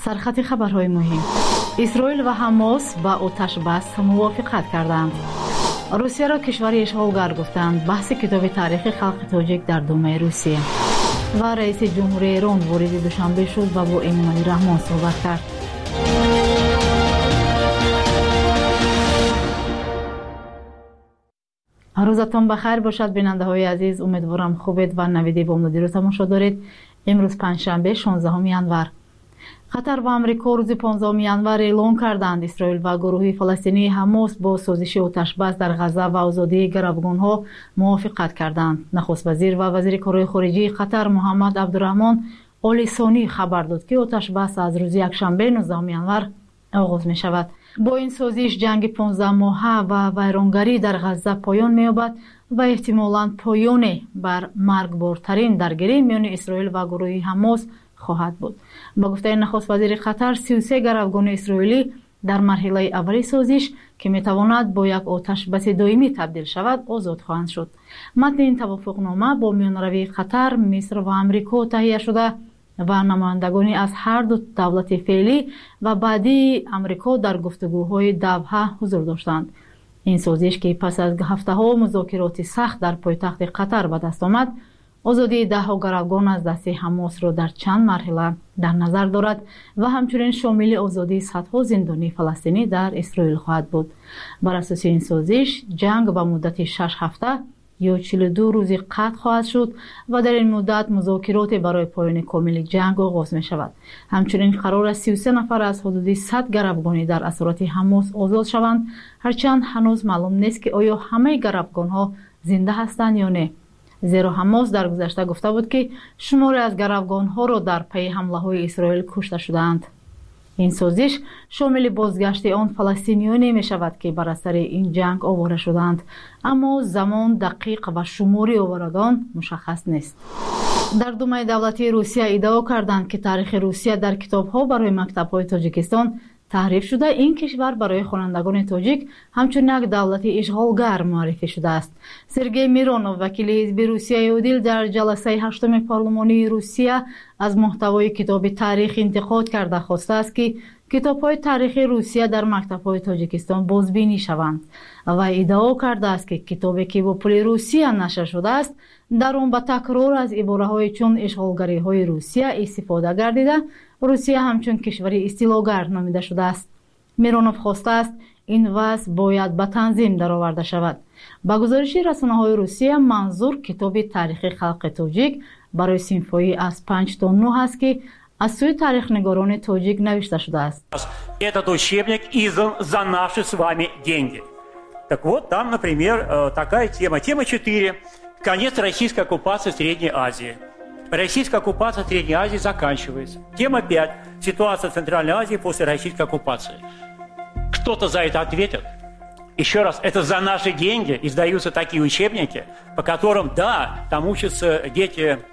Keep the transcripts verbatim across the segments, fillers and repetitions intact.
سرخط خبرهای مهم: اسرائیل و حماس با آتش بس موافقت کردند. روسیه را کشور اشغالگر گفتند. بحث کتاب تاریخ خلق تاجیک در دومه روسیه. و رئیس جمهوری ایران وارد دوشنبه شد و با امامعلی رحمان صحبت کرد. روزتان بخیر باشد بیننده های عزیز. امیدوارم خوبید و نویدی بامدادی رو تماشا دارید. امروز پنجشنبه شانزدهم ینور. قطر و امریکا روز پانزدهم ینور اعلام کردند اسرائیل و گروه فلسطینی حماس با سازش آتش‌بس در غزه و آزادی گروگان‌ها موافقت کردند. نخست وزیر و وزیر کارهای خارجی قطر محمد عبدالرحمن آل ثانی خبر داد که آتش‌بس از روز یکشنبه نوزدهم ینور آغاز می شود. با این سازش جنگ پانزده ماهه و ویرانگری در غزه پایان می یابد و احتمالاً پایان بر مرگبارترین درگیری میان اسرائیل و گروه حماس خواهد بود. با گفته نخست وزیر قطر، سی و سه گروگان اسرائیلی در مرحله اولی سازش که میتواند با یک آتش بس دائمی تبدیل شود آزاد خواهند شد. متن این توافقنامه با میانروی قطر، مصر و امریکا تهیه شده و نمایندگانی از هر دو دولت فعلی و بعدی امریکا در گفتگوهای دوحه حضور داشتند. این سازش که پس از هفته‌ها مذاکرات سخت در پایتخت قطر به دست آمد، آزادی ده ها گروگان از دست حماس را در چند مرحله در نظر دارد و همچنین شامل آزادی صدها زندانی فلسطینی در اسرائیل خواهد بود. بر اساس این سازش جنگ به مدت شش هفته یا چهل و دو روزی قطع خواهد شد و در این مدت مذاکرات برای پایان کامل جنگ آغاز می شود. همچنین قرار است سی و سه نفر از حدود صد گروگانی در اسارت حماس آزاد شوند، هرچند هنوز معلوم نیست که آیا همه گروگان‌ها زنده هستند یا نه. زیرا حماس در گذشته گفته بود که شماری از گروگان‌ها را در پی حمله‌های اسرائیل کشته شدند. این سازش شامل بازگشت آن فلسطینیانی می شود که بر اثر این جنگ آواره شدند، اما زمان دقیق و شماری آوارگان مشخص نیست. در دومه دولتی روسیه ادعا کردند که تاریخ روسیه در کتاب‌ها برای مکتب‌های تاجیکستان تحریف شده. این کشور برای خوانندگان تاجیک همچون یک دولت اشغالگر معرفی شده است. سرگئی میرونوف، وکیل حزب روسیه عادل، در جلسه هشتم پارلمانی روسیه از محتوای کتاب تاریخ انتقاد کرده خواسته است که کتاب‌های تاریخی روسیه در مکتب‌های تاجیکستان بازبینی شوند و ادعا کرده است که کتابی که با پول روسیه نشر شده است در آن با تکرار از عباره‌های چون اشغالگری‌های روسیه استفاده گردیده روسیه همچون کشوری استیلاگر نامیده شده است. میرونوف خواسته است این وضع باید به تنظیم درآورده شود. با گزارش رسانه‌های روسیه، منظور کتاب تاریخ خلق تاجیک برای صنف‌های از پنج تا نه است که از سوی تاریخ نگاران تاجیک نوشته شده است. Этот учебник издан за наши с вами деньги. Так вот, там, например, такая тема. Тема четыре. Конец российской оккупации Средней Азии. Российская оккупация Средней Азии заканчивается. Тема пять. Ситуация в Центральной Азии после российской оккупации. Кто-то за это ответит? Еще раз, это за наши деньги издаются такие учебники, по которым, да, там учатся дети э,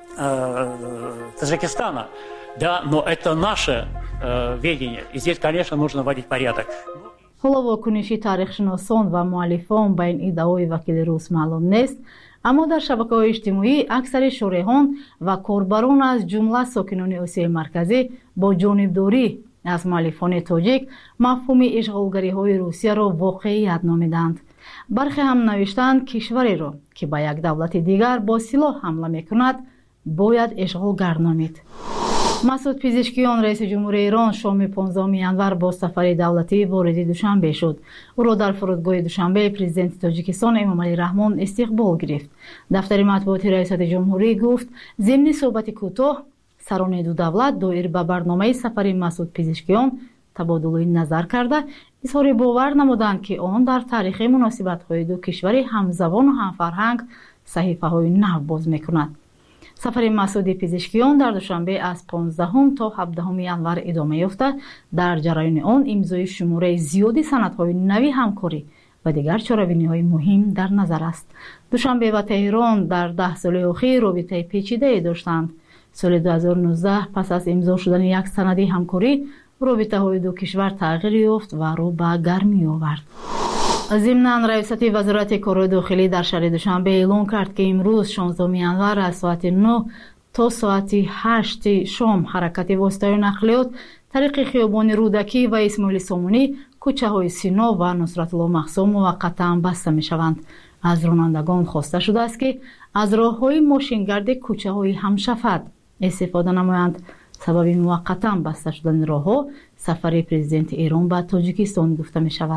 Таджикистана, да, но это наше э, видение. И здесь, конечно, нужно вводить порядок. حالا واکنشی تاریخ‌شناسان و مؤلفان به این ادعای وکیل روس معلوم نیست، اما در شبکه‌های اجتماعی اکثر شارحان و کاربران از جمله ساکنان آسیای مرکزی با جانبداری از مؤلفان تاجیک مفهوم اشغالگری‌های روسیه را واقعیت نامیدند. برخی هم نوشتند کشوری را که به یک دولت دیگر با سلاح حمله می‌کند باید اشغالگر نامید. مسعود پزشکیان، رئیس جمهوری ایران، شام پانزدهم ینور با سفر دولتی وارد دوشنبه شد. او را در فرودگاه دوشنبه پرزیدنت تاجیکستان امامعلی رحمان استقبال گرفت. دفتر مطبوعات ریاست جمهوری گفت ضمن صحبت کوتاه سران دو دولت دایر به برنامه سفر مسعود پزشکیان تبادل نظر کرده اظهار باور نمودند که آن در تاریخ مناسبت‌های دو کشور همزبان و همفرهنگ صحیفه‌های نو باز می‌کند. سفر مسعود پزشکیان در دوشنبه از پانزدهم تا هفدهم ینور ادامه یافته. در جریان آن امضای شماره زیادی سندهای نوی همکاری و دیگر چاره‌بینی‌های مهم در نظر است. دوشنبه و تهران در ده سال اخیر رابطه پیچیده داشتند. سال دو هزار و نوزده پس از امضا شدن یک سند همکاری، رابطه‌های دو کشور تغییر یافت و رو به گرمی آورد. ضمناً رئیست وزارت کارهای داخلی در شهر دوشنبه اعلام کرد که امروز شانزدهم ینور از ساعت نه تا ساعت هشت شام حرکت واسطه‌های نقلیات طریق خیابان رودکی و اسماعیل سامونی، کوچه های سینا و نصرت الله مقصود موقتا بسته می شوند. از رانندگان خواسته شده است که از راه های ماشینگرد کوچه های همشفت استفاده نمایند. سبب موقتا بسته شدن راه ها سفر پرزیدنت ایران به تاجیکستان گفته می شود.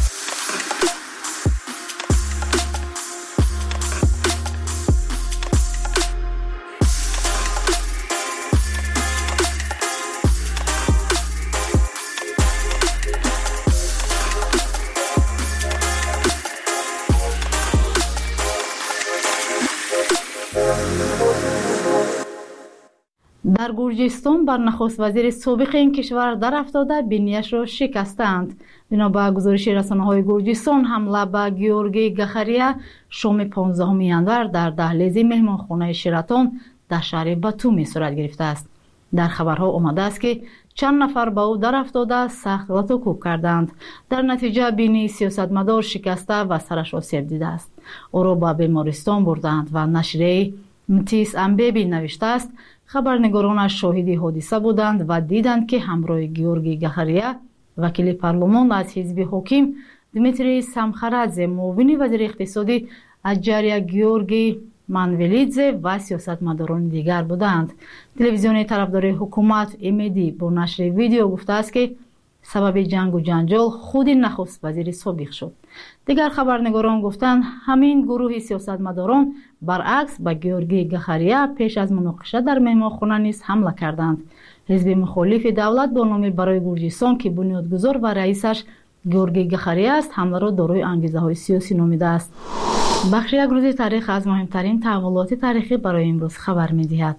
در گرجستان بر نخست وزیر سابق این کشور در افتاده بینیش را شکستند. بنا به گزارش رسانه‌های گرجستان، حمله به گیورگی گخریا شام پانزدهم ژانویه در دهلیز مهمانخانه شراتون در شهر باتومی صورت گرفته است. در خبرها آمده است که چند نفر به او در افتاده سخت لط و کوب کردند. در نتیجه بینی سیاستمدار شکسته و سرش آسیب دیده است. او را به بیمارستان بردند و نشریه متیس امبیبی نوشته است خبرنگارانش شاهد حادثه بودند و دیدند که همراه گیورگی گخریا وکیل پارلمان از حزب حاکم دمیتری سامخارادزه، معاون وزیر اقتصادی اجاریا گیورگی مانولیدزه و سیاستمداران دیگر بودند. تلویزیون طرفدار حکومت امیدی با نشر ویدیو گفته است که سبب جنگ و جنجال خود نخست وزیر سابق شد. دیگر خبرنگاران گفتند همین گروه سیاستمداران برعکس به گیورگی گخریا پیش از مناقشه در مهمانخانه نیز حمله کردند. حزب مخالف دولت با نام برای گرجستان که بنیادگذار و رئیسش گیورگی گخریا است، حمله را دارای انگیزه‌های سیاسی نامیده است. بخش یک روز تاریخ از مهمترین تحولات تاریخی برای امروز خبر می‌دهد.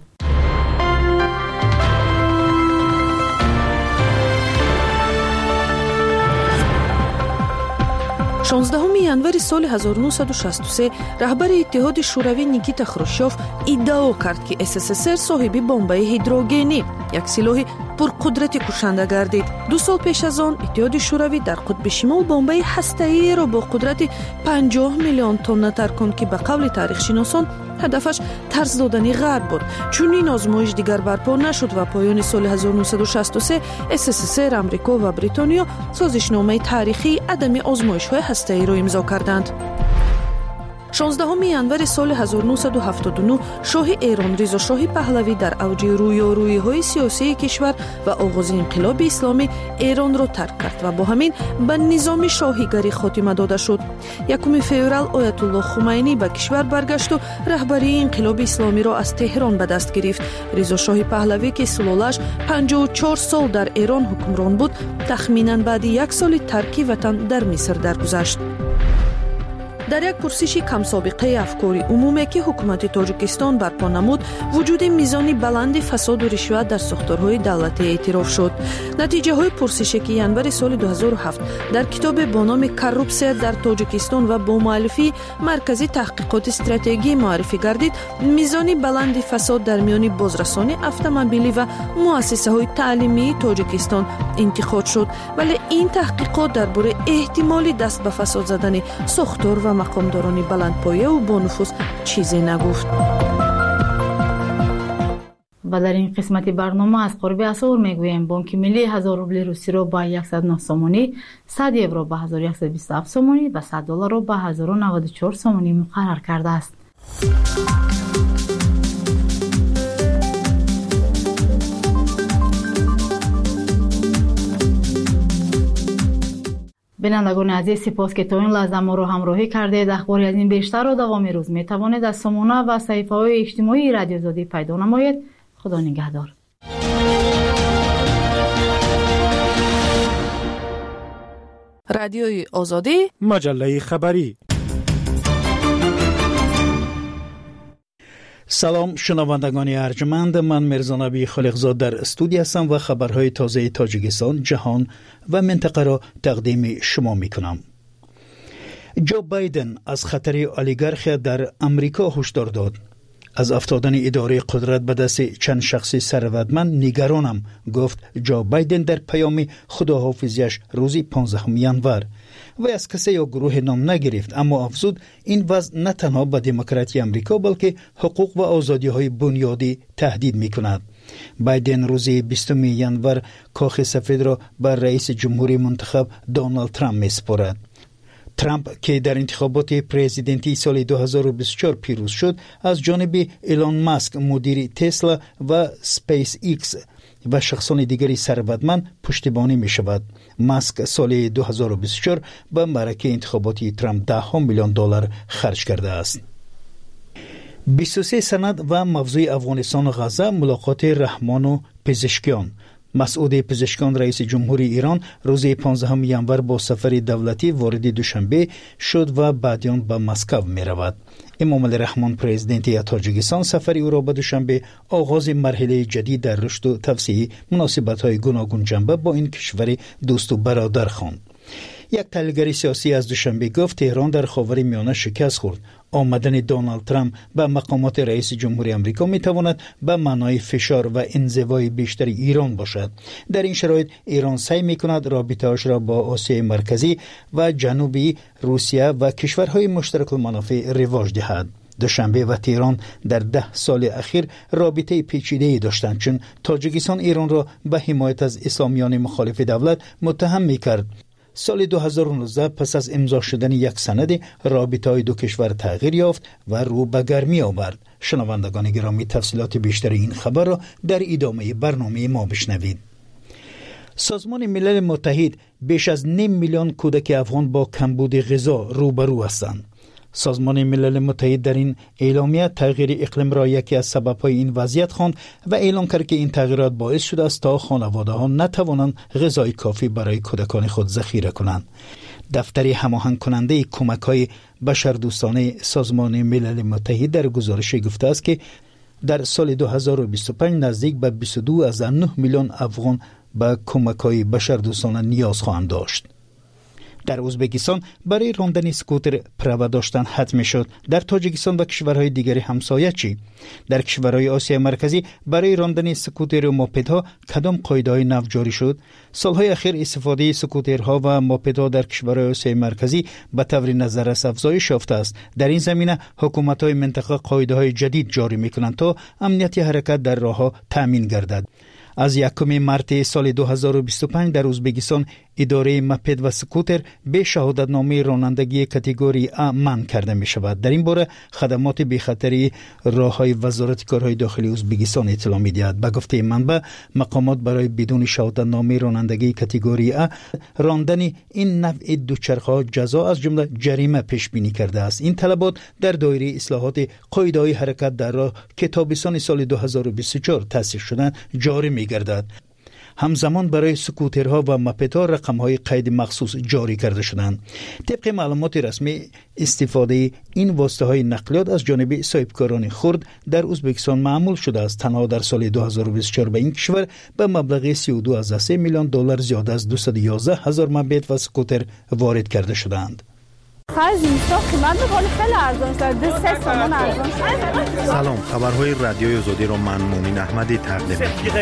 شانزدهم январи соли ҳазору нӯҳсаду шасту се раҳбари иттиҳоди шӯравӣ Никита Хрушёв иддао кард ки СССР соҳиби бомбаи ҳидрогенӣ, як силоҳи пурқудрати кушанда гардид. ду сол пеш аз он иттиҳоди шӯравӣ дар қутби шимол бомбаи ҳастаиеро бо қудрати панҷоҳ миллион тонна тарконд ки ба қавли тарихшиносон ҳадафаш тарс додани ғарб буд. чунин озмоиш дигар барпо нашуд ва поёни соли ҳазору нӯҳсаду шасту се СССР, Амрико ва Бритониё созишномаи таърихии адами озмоишҳои ҳастаиро имзо карданд. шонздаҳуми январи соли ҳазору нӯҳсаду ҳафтоду нӯҳ шоҳи Эрон Ризо Шоҳи Паҳлавӣ дар авҷи рӯёрӯиҳои сиёсии кишвар ва оғози инқилоби исломӣ Эронро тарк кард ва бо ҳамин ба низоми шоҳигарӣ хотима дода шуд. якуми феврал Оятуллоҳ Хумайнӣ ба кишвар баргашту раҳбарии инқилоби исломиро аз Теҳрон ба даст гирифт. Ризо Шоҳи Паҳлавӣ ки сулолааш панҷоҳу чор сол дар Эрон ҳукмрон буд, тахминан баъди як соли тарки ватан дар Миср даргузашт. дар як пурсиши камсобиқаи афкори умуме ки ҳукумати Тоҷикистон барпо намуд, вуҷуди мизони баланди фасоду ришват дар сохторҳои давлатӣ эътироф шуд. натиҷаҳои пурсише ки январи соли ду ҳазору ҳафт дар китобе бо номи «Коррупсия дар Тоҷикистон» ва бо муаллифи Маркази таҳқиқоти стратегӣ муаррифӣ гардид, мизони баланди фасод дар миёни бозрасони автомобилӣ ва муассисаҳои таълимии Тоҷикистон интиқод шуд, вале ин таҳқиқот дар бораи эҳтимоли даст ба фасод задани сохтор ва мақомдорони баландпояву бонуфус чизе нагуфт. و در این قسمت برنامه از قرب عصر میگوییم بانک ملی هزار روبل روسی را با صد و نه سومانی، صد یورو با هزار و صد و بیست و هفت سومانی و صد دلار را با هزار و نود و چهار سومانی مقرر کرده است. بینندگان عزیز، سپاس که تا این لحظه ما رو همراهی کردید. اخباری از این بیشتر را دوام روز می توانید از سامانه و صفحه های اجتماعی رادیو آزادی پیدا نمایید. خدا نگهدار. رادیوی آزادی، مجله خبری. سلام شنوندگان ارجمند، من میرزا نبی خالقزاد در استودیو هستم و خبرهای تازه تاجیکستان، جهان و منطقه را تقدیم شما میکنم. جو بایدن از خطر اولیگارخی در امریکا هشدار داد. از افتادن اداره قدرت به دست چند شخص ثروتمند نگرانم، گفت جو بایدن در پیام خداحافظیش روز پانزدهم ژانویه. و از کسی یا گروه نام نگرفت، اما افزود این وضع نه تنها به دموکراسی آمریکا بلکه حقوق و آزادی های بنیادی تهدید می کند. بایدن روز بیستم ژانویه کاخ سفید را بر رئیس جمهوری منتخب دونالد ترامپ می سپارد. ترامپ که در انتخابات پرزیدنتی سال دو هزار و بیست و چهار پیروز شد، از جانب ایلان ماسک مدیر تسلا و سپیس ایکس و شخصان دیگری ثروتمند پشتیبانی می شود. ماسک سال دو هزار و بیست و چهار به معرکه انتخاباتی ترامپ ده میلیون دلار خرج کرده است. بیست و سه سند و موضوع افغانستان و غزه، ملاقات رحمان و پزشکیان. مسعود پزشکیان رئیس جمهوری ایران روز پانزدهم ژانویه با سفر دولتی وارد دوشنبه شد و بعدیان به مسکو می رود. امامعلی رحمان پرزیدنت تاجیکستان سفری او را به دوشنبه آغاز مرحله جدید در رشد و توسعه مناسبت‌های گوناگون جنبه با این کشور دوست و برادر خواند. یک تحلیلگر سیاسی از دوشنبه گفت تهران در خاورمیانه شکست خورد. آمدن دونالد ترامپ به مقامات رئیس جمهوری آمریکا می تواند به معنای فشار و انزوای بیشتر ایران باشد. در این شرایط ایران سعی می کند رابطه‌اش را با آسیای مرکزی و جنوبی، روسیه و کشورهای مشترک المنافع رواج دهد. دوشنبه و تهران در ده سال اخیر رابطه پیچیده‌ای داشتند، چون تاجیکستان ایران را به حمایت از اسلامیان مخالف دولت متهم می کرد. سال دو هزار و نوزده پس از امضا شدن یک سند، رابطه‌های دو کشور تغییر یافت و رو به گرمی آورد. شنوندگان گرامی، تفصیلات بیشتر این خبر را در ادامه برنامه ما بشنوید. سازمان ملل متحد بیش از نیم میلیون کودک افغان با کمبود غذا روبرو هستند. سازمان ملل متحد در این اعلامیه تغییر اقلیم را یکی از سبب‌های این وضعیت خواند و اعلام کرد که این تغییرات باعث شده است تا خانواده‌ها نتوانند غذای کافی برای کودکان خود ذخیره کنند. دفتر هماهنگ کننده کمک‌های بشردوستانه سازمان ملل متحد در گزارش گفته است که در سال دو هزار و بیست و پنج نزدیک به بیست و دو از نه میلیون افغان به کمک‌های بشردوستانه نیاز خواهند داشت. در ازبکستان برای راندن اسکوتر پروا داشتن حتمی شد. در تاجیکستان و کشورهای دیگر همسایه چی؟ در کشورهای آسیا مرکزی برای راندن اسکوتر و موپدها کدام قاعده‌های نو جاری شد؟ سالهای اخیر استفاده اسکوترها و موپدها در کشورهای آسیا مرکزی به طور نظررس افزایش یافته است. در این زمینه حکومت‌های منطقه قاعده‌های جدید جاری می‌کنند تا امنیت حرکت در راه‌ها تامین گردد. از یکم مارس سال دو هزار و بیست و پنج در ازبکستان اداره موپد و سکوتر به شهادتنامه رانندگی کاتگوری A منع کرده می شود. در این باره خدمات بی خطری راههای وزارت کارهای داخلی ازبکستان اطلاع می دهد. به گفته منبع، مقامات برای بدون شهادتنامه رانندگی کاتگوری A راندن این نوع دوچرخه‌ها جزا از جمله جریمه پیش بینی کرده است. این طلبات در دایره اصلاحات قاعده‌های حرکت در راه که تابستان سال دو هزار و بیست و چهار تأسیس شدند جاری می گردد. همزمان برای سکوترها و موپدها رقم‌های قید مخصوص جاری کرده شدند. طبق معلومات رسمی، استفاده این واسطه‌های نقلیات از جانب صاحبکاران خرد در ازبکستان معمول شده است. تنها در سال دو هزار و بیست و چهار به این کشور به مبلغ سی و دو از سه میلیون دلار زیاده از دویست و یازده هزار موپد و سکوتر وارد کرده شدند. سلام، خبرهای رادیوی آزادی را من مومن احمدی تقدیم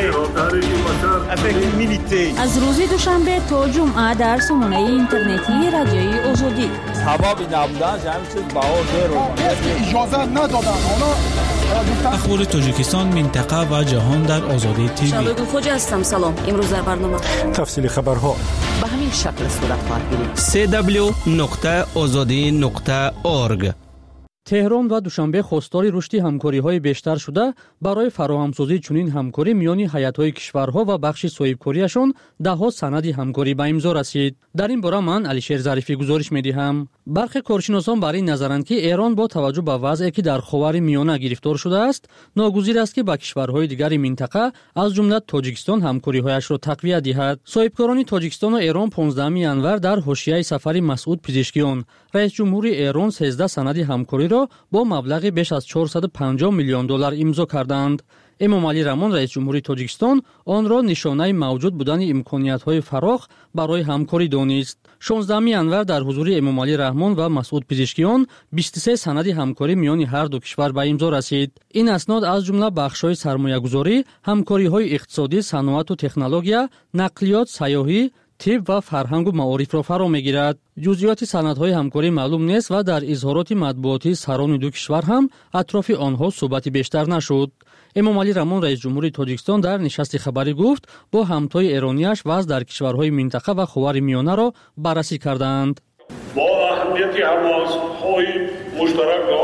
می‌کنم. از روز دوشنبه تا جمعه در سامانه اینترنتی رادیوی آزادی. سبب نبودن همین چیز بهار رو اجازه ندادن. اخبار تاجیکستان، منطقه و جهان در آزادی تیوی. شبگو خوجا هستم. سلام. امروز در برنامه تفصیل خبرها به همین شکل صورت خواهد گرفت. سی دبلیو نقطه آزادی نقطه اورگ. تهران و دوشنبه خواستار رشد همکاری‌های بیشتر شده برای فراهمسازی چنین همکاری میان هیئت‌های کشورها و بخش صاحبکاریشان ده‌ها سند همکاری به امضا رسید. در این باره من علیشیر ظریفی گزارش می‌دهم. برخی کارشناسان بر این نظرند که ایران با توجه به وضعی که در خاورمیانه گرفتار شده است، ناگزیر است که با کشورهای دیگر منطقه از جمله تاجیکستان همکاری‌هایش را تقویت دهد. صاحبکاران تاجیکستان و ایران پانزدهم ژانویه در حاشیه سفر مسعود پزشکیان رئیس جمهوری ایران سیزده سند همکاری را با مبلغ بیش از چهارصد و پنجاه میلیون دلار امضا کردند. эмомалӣ рамон раис ҷумҳурии тоҷикистон онро нишонаи мавҷуд будани имкониятҳои фароғ барои ҳамкорӣ донист. шонздаҳуми январ дар ҳузури эмомалӣ раҳмон ва масъуд пизишкиён бисту се санади ҳамкорӣ миёни ҳарду кишвар ба имзо расид. ин аснод аз ҷумла бахшҳои сармоягузорӣ, ҳамкориҳои иқтисодӣ, саноату технология, нақлиёт, сайёҳӣ, тиб ва фарҳангу маорифро фаро мегирад. ҷузъиёти санадҳои ҳамкорӣ маълум нест ва дар изҳороти матбуотии сарони ду кишвар ҳам атрофи онҳо суҳбати бештар нашуд. эмомалӣ рамон раис ҷумҳурии тоҷикистон дар нишасти хабарӣ гуфт, бо ҳамтои эронияш вазъ дар кишварҳои минтақа ва хувари миёнаро баррасӣ карданд. бо аҳамияти ҳамоҳангии муштаракро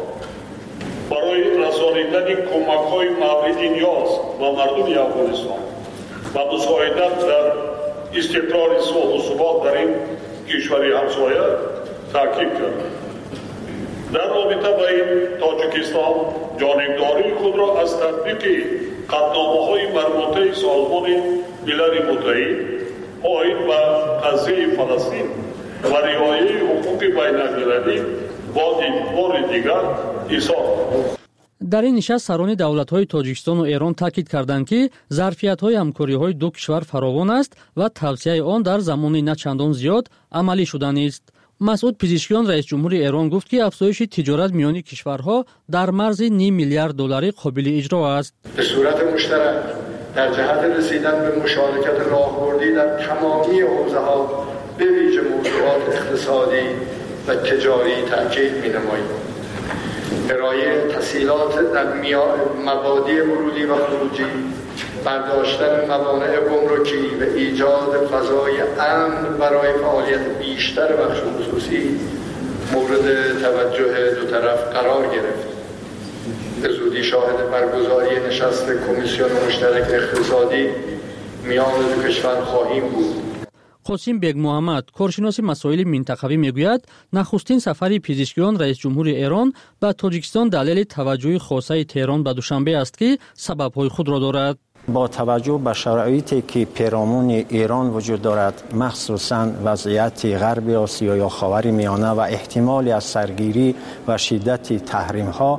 барои расонидани кӯмакҳои мавриди ниёз ба мардуми Афғонистон ва мусоидат дар истиқрори сулҳу субот дар ин кишвари ҳамсоя таъкид кард. дар робита ба ин Тоҷикистон ҷонибдории худро аз татбиқи қатномаҳои марбутаи Созмони Милали Муттаҳид оид ба қазияи Фаластин ва риояи ҳуқуқи байналмилалӣ бо бори дигар изҳор кард. дар ин нишаст сарони давлатҳои тоҷикистону эрон таъкид карданд, ки зарфиятҳои ҳамкориҳои ду кишвар фаровон аст ва тавсияи он дар замони на чандон зиёд амалӣ шуда нест. масъуд пизишкиён раис ҷумҳурии эрон гуфт, ки афзоиши тиҷорат миёни кишварҳо дар марзи ним миллиард долларӣ қобили иҷро аст. به صورت مشترک در جهت رسیدن به مشارکت راهبردی در تمامی حوزه‌ها به ویژه موضوعات اقتصادی و تجاری تاکید می‌نماییم. ارائه تسهیلات در مبادی ورودی و خروجی، برداشتن موانع گمرکی و ایجاد فضای امن برای فعالیت بیشتر بخش خصوصی مورد توجه دو طرف قرار گرفت. به زودی شاهد برگزاری نشست کمیسیون مشترک اقتصادی میان دو کشور خواهیم بود. قاسم بیگ محمد کارشناس مسائل منطقوی میگوید نخستین سفری پزشکیان رئیس جمهور ایران به تاجیکستان دلیل توجه خاصه تهران به دوشنبه است که سبب‌های خود را دارد. با توجه به شرایطی که پیرامون ایران وجود دارد، مخصوصاً وضعیت غرب آسیا یا خاور میانه و احتمالی از سرگیری و شدت تحریم‌ها،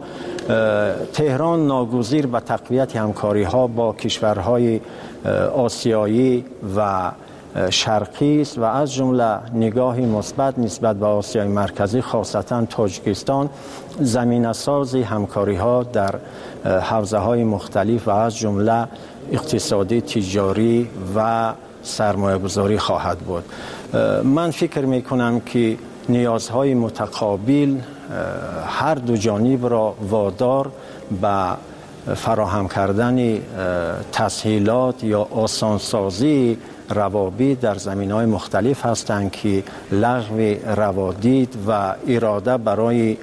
تهران ناگزیر به تقویت همکاری‌ها با کشورهای آسیایی و شرقی است و از جمله نگاهی مثبت نسبت به آسیای مرکزی، خاصتا تاجیکستان، زمینه‌ساز همکاری‌ها در حوزه‌های مختلف و از جمله اقتصادی، تجاری و سرمایه‌گذاری خواهد بود. من فکر می‌کنم که نیازهای متقابل هر دو جانب را وادار به فراهم کردن تسهیلات یا آسانسازی روابط در زمینه‌های مختلف هستند که لغو روادید و اراده برای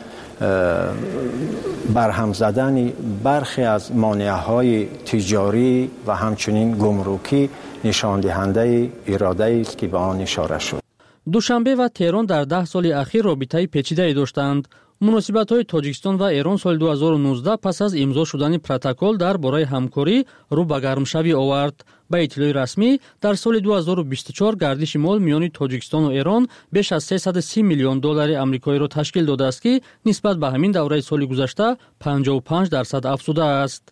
برهم زدن برخی از مانع‌های تجاری و همچنین گمرکی نشان دهنده اراده است که به آن اشاره شد. دوشنبه و تهران در ده سال اخیر رابطه پیچیده داشتند. مناسبت‌های تاجیکستان و ایران سال دو هزار و نوزده پس از امضا شدن پروتکل در باره همکاری رو به گرمشوی آورد. به اطلاع رسمی در سال دو هزار و بیست و چهار گردش مال میان تاجیکستان و ایران بیش از سیصد و سی میلیون دلار آمریکایی را تشکیل داده است که نسبت به همین دوره سال گذشته پنجاه و پنج درصد افزوده است.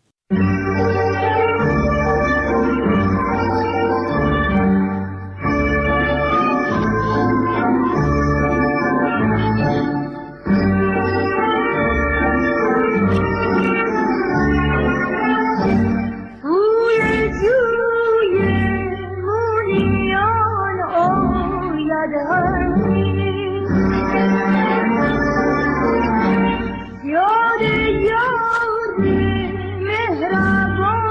یاد یار مهربان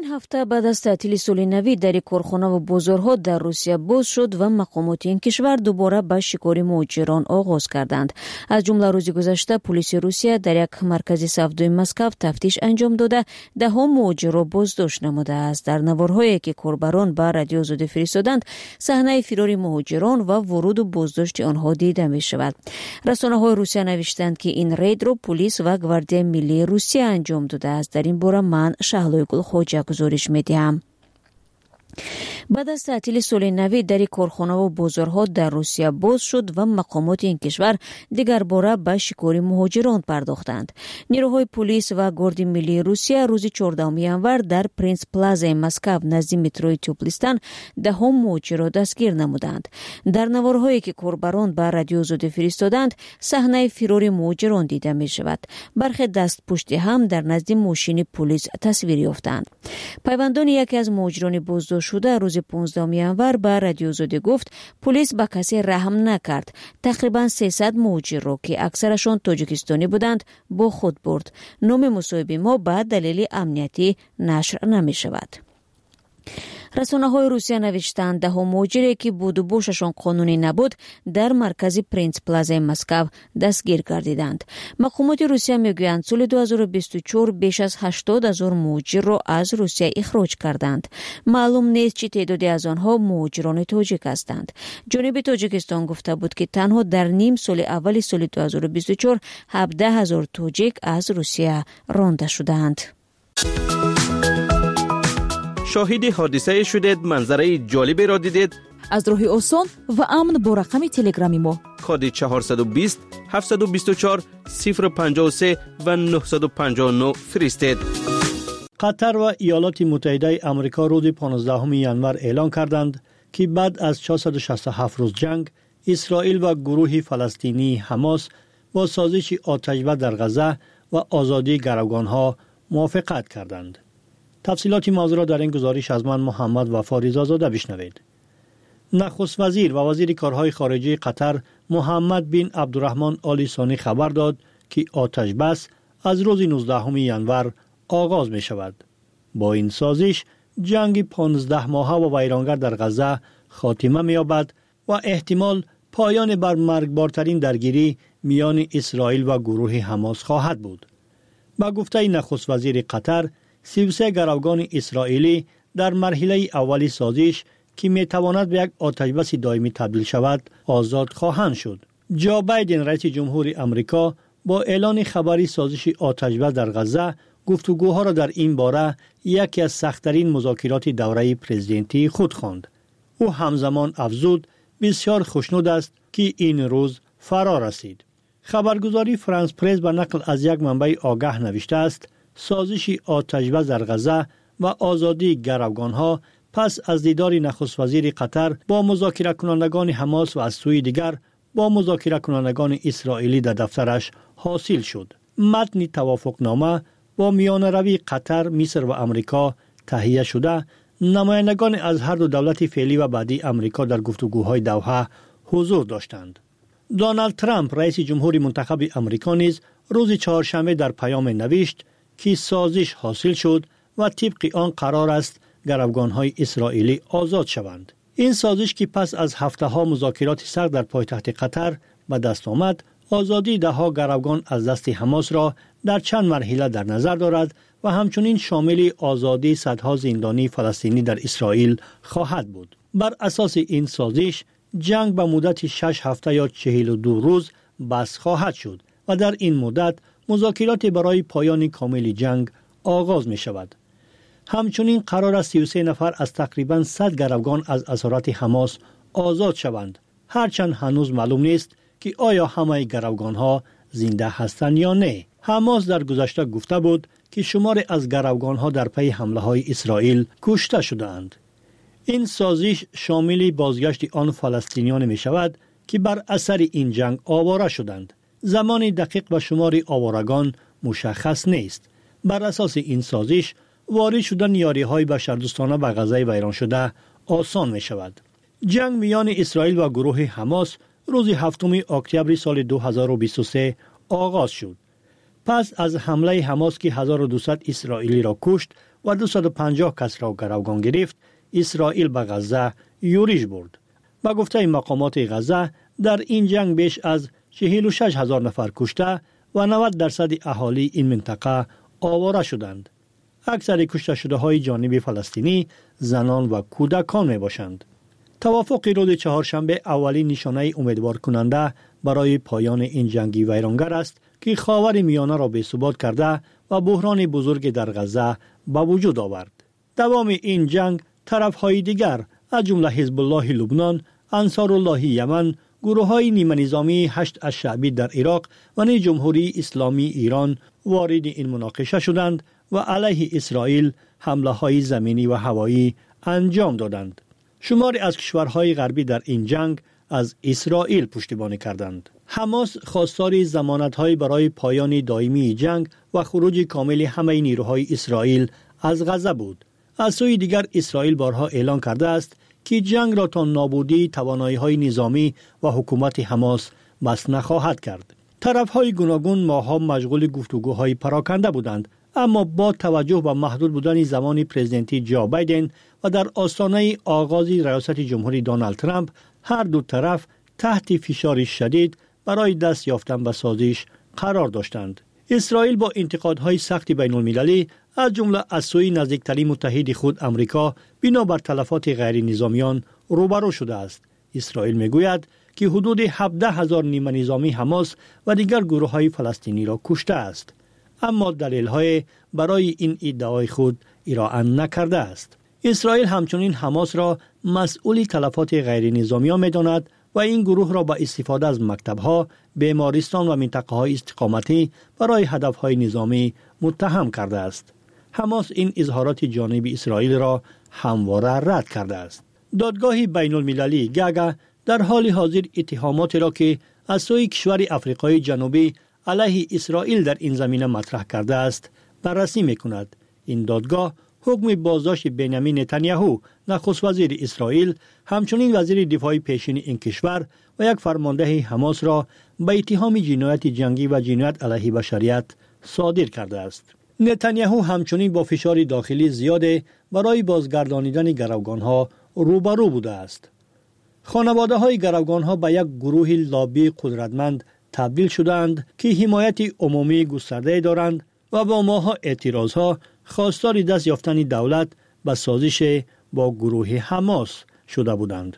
این هفته بعد از تعطیل سال نو در کارخانه و بازارها در روسیه باز شد و مقامات این کشور دوباره به شکار مهاجران آغاز کردند. از جمله روز گذشته پلیس روسیه در یک مرکز سودای مسکو تفتیش انجام داده ده ها مهاجر را بازداشت نموده است. در نوارهایی که کاربران به رادیو آزادی فرستادند صحنه فرار مهاجران و ورود و بازداشت آنها دیده می شود. رسانه‌های روسیه نوشتند که این رید را پلیس و گواردی ملی روسیه انجام داده است. در این باره من شهلای گلخوجه گزارش میدیم. بعد از تعطیل سال نو در کارخانه و بازارها در روسیه باز شد و مقامات این کشور دیگر باره به شکار مهاجران پرداختند. نیروهای پلیس و گارد ملی روسیه روز چهاردهم ژانویه در پرینس پلازا مسکو نزد متروی توپلیستان ده ها مهاجر را دستگیر نمودند. در نوارهایی که کاربران به رادیو آزادی فرستادند صحنه فرار مهاجران دیده می شود. برخی دست پشت هم در نزد ماشین پلیس تصویر یافتند. پیوندان یکی از مهاجران بازداشت شده روز پانزدهم ژانویه به رادیو آزادی گفت پلیس به کسی رحم نکرد. تقریبا سیصد مهاجر را که اکثرشان تاجیکستانی بودند با خود برد. نام مصاحبه ما به دلیل امنیتی نشر نمی شود. رسانه‌های روسیه نوشتند ده ها مهاجری که بود و بوششان قانونی نبود در مرکز پرینس پلازا مسکو دستگیر گردیدند. مقامات روسیه میگویند سال دو هزار و بیست و چهار بیش از هشتاد هزار مهاجر را از روسیه اخراج کردند. معلوم نیست چه تعدادی از آنها مهاجران تاجیک هستند. جانب تاجیکستان گفته بود که تنها در نیم سال اول سال دو هزار و بیست و چهار هفده هزار تاجیک از روسیه رانده شدند. شاهد حادثه شدید، منظره جالبی را دیدید؟ از راه آسان و امن با رقم تلگرامی ما کد چهارصد و بیست هفتصد و بیست و چهار صفر پنجاه و سه و نهصد و پنجاه و نه فرستید. قطر و ایالات متحده آمریکا روز پانزدهم ژانویه اعلان کردند که بعد از چهارصد و شصت و هفت روز جنگ اسرائیل و گروه فلسطینی حماس با سازش آتش‌بس در غزه و آزادی گروگانها موافقت کردند. تفصیلات موضوع را در این گزارش از من محمد وفا رضازاده بشنوید. نخست وزیر و وزیر کارهای خارجه قطر محمد بن عبدالرحمن آل ثانی خبر داد که آتش بس از روز نوزدهم ژانویه آغاز می شود. با این سازش جنگ پانزده ماهه و ویرانگر در غزه خاتمه می یابد و احتمال پایان بر مرگبارترین درگیری میان اسرائیل و گروه حماس خواهد بود. با گفته نخست وزیر قطر، سی و سه گروگان اسرائیلی در مرحله اولی سازش که می تواند به یک آتش‌بس دائمی تبدیل شود آزاد خواهند شد. جو بایدن رئیس جمهور آمریکا با اعلان خبری سازش آتش‌بس در غزه گفتگوها را در این باره یکی از سخت‌ترین مذاکرات دوره پرزیدنتی خود خواند. او همزمان افزود بسیار خوشنود است که این روز فرا رسید. خبرگزاری فرانس پرس به نقل از یک منبع آگاه نوشته است سازش آتش‌بس در غزه و آزادی گروگانها پس از دیدار نخست وزیر قطر با مذاکره کنندگان حماس و از سوی دیگر با مذاکره کنندگان اسرائیلی در دفترش حاصل شد. متن توافقنامه با میان روی قطر، مصر و آمریکا تهیه شده، نمایندگان از هر دو دولت فعلی و بعدی آمریکا در گفتگوهای دوحه حضور داشتند. دونالد ترامپ رئیس جمهور منتخب آمریکا نیز روز چهارشنبه در پیام نوشت که سازش حاصل شد و طبق آن قرار است گروگان‌های اسرائیلی آزاد شوند. این سازش که پس از هفته‌ها مذاکرات سخت در پایتخت قطر به دست آمد، آزادی ده‌ها گروگان از دست حماس را در چند مرحله در نظر دارد و همچنین شامل آزادی صدها زندانی فلسطینی در اسرائیل خواهد بود. بر اساس این سازش جنگ به مدت شش هفته یا چهل و دو روز بس خواهد شد و در این مدت مذاکرات برای پایان کامل جنگ آغاز می شود. همچنین قرار است سی و سه نفر از تقریباً صد گروگان از اسارت حماس آزاد شوند. هرچند هنوز معلوم نیست که آیا همه گروگانها زنده هستند یا نه. حماس در گذشته گفته بود که شمار از گروگانها در پی حمله های اسرائیل کشته شدند. این سازش شامل بازگشت آن فلسطینیان می شود که بر اثر این جنگ آواره شدند. زمان دقیق و شمار آوارگان مشخص نیست. بر اساس این سازش وارد شدن یاری‌های بشردوستانه به غزه ویران شده آسان می شود. جنگ میان اسرائیل و گروه حماس روز هفتم اکتبر سال دو هزار و بیست و سه آغاز شد. پس از حمله حماس که هزار و دویست اسرائیلی را کشت و دویست و پنجاه کس را گروگان گرفت، اسرائیل به غزه یورش برد. با گفته مقامات غزه در این جنگ بیش از چهل و شش هزار نفر کشته و نود درصد اهالی این منطقه آواره شدند. اکثر کشته شده های جانب فلسطینی زنان و کودکان می باشند. توافق روز چهارشنبه اولین نشانه امیدوار کننده برای پایان این جنگی ویرانگر است که خاور میانه را بی‌ثبات کرده و بحران بزرگ در غزه به وجود آورد. دوام این جنگ طرف‌های دیگر از جمله حزب الله لبنان، انصار الله یمن، گروه‌های نیمه نظامی هشت الشعبی در عراق و نیز جمهوری اسلامی ایران وارد این مناقشه شدند و علیه اسرائیل حمله‌های زمینی و هوایی انجام دادند. شماری از کشورهای غربی در این جنگ از اسرائیل پشتیبانی کردند. حماس خواستار ضمانت‌های برای پایان دائمی جنگ و خروج کامل همه نیروهای اسرائیل از غزه بود. از سوی دیگر اسرائیل بارها اعلان کرده است که جنگ را تا نابودی توانایی‌های نظامی و حکومت حماس بس نخواهد کرد. طرف‌های گوناگون ماه‌ها مشغول گفتگوهای پراکنده بودند، اما با توجه به محدود بودن زمان پرزیدنتی جو بایدن و در آستانه آغاز ریاست جمهوری دونالد ترامپ، هر دو طرف تحت فشار شدید برای دست یافتن به سازش قرار داشتند. اسرائیل با انتقادهای سخت بین المللی از جمله از سوی نزدیکترین متحد خود امریکا بنابر تلفات غیر نظامیان روبرو شده است. اسرائیل میگوید که حدود هفده هزار نیمه نظامی حماس و دیگر گروه‌های فلسطینی را کشته است، اما دلیل‌های برای این ادعای خود ارائه نکرده است. اسرائیل همچنین حماس را مسئول تلفات غیر نظامیان می‌داند و این گروه را با استفاده از مکتب‌ها، بیمارستان و منطقه‌های استقامتی برای هدف‌های نظامی متهم کرده است. حماس این اظهارات جانب اسرائیل را همواره رد کرده است. دادگاه بین المللی گاگا در حال حاضر اتهاماتی را که از سوی کشور آفریقای جنوبی علیه اسرائیل در این زمینه مطرح کرده است بررسی می‌کند. این دادگاه حکم بازداشت بنیامین نتانیاهو نخست وزیر اسرائیل، همچنین وزیر دفاع پیشین این کشور و یک فرمانده حماس را به اتهام جنایت جنگی و جنایت علیه بشریت صادر کرده است. نتانیاهو همچنین با فشار داخلی زیاد برای بازگردانیدن گروگان‌ها روبرو بوده است. خانواده‌های گروگان‌ها به یک گروه لابی قدرتمند تبدیل شدند که حمایت عمومی گسترده دارند و با ماها اعتراضها خواستار دست یافتن دولت به سازش با گروه حماس شده بودند.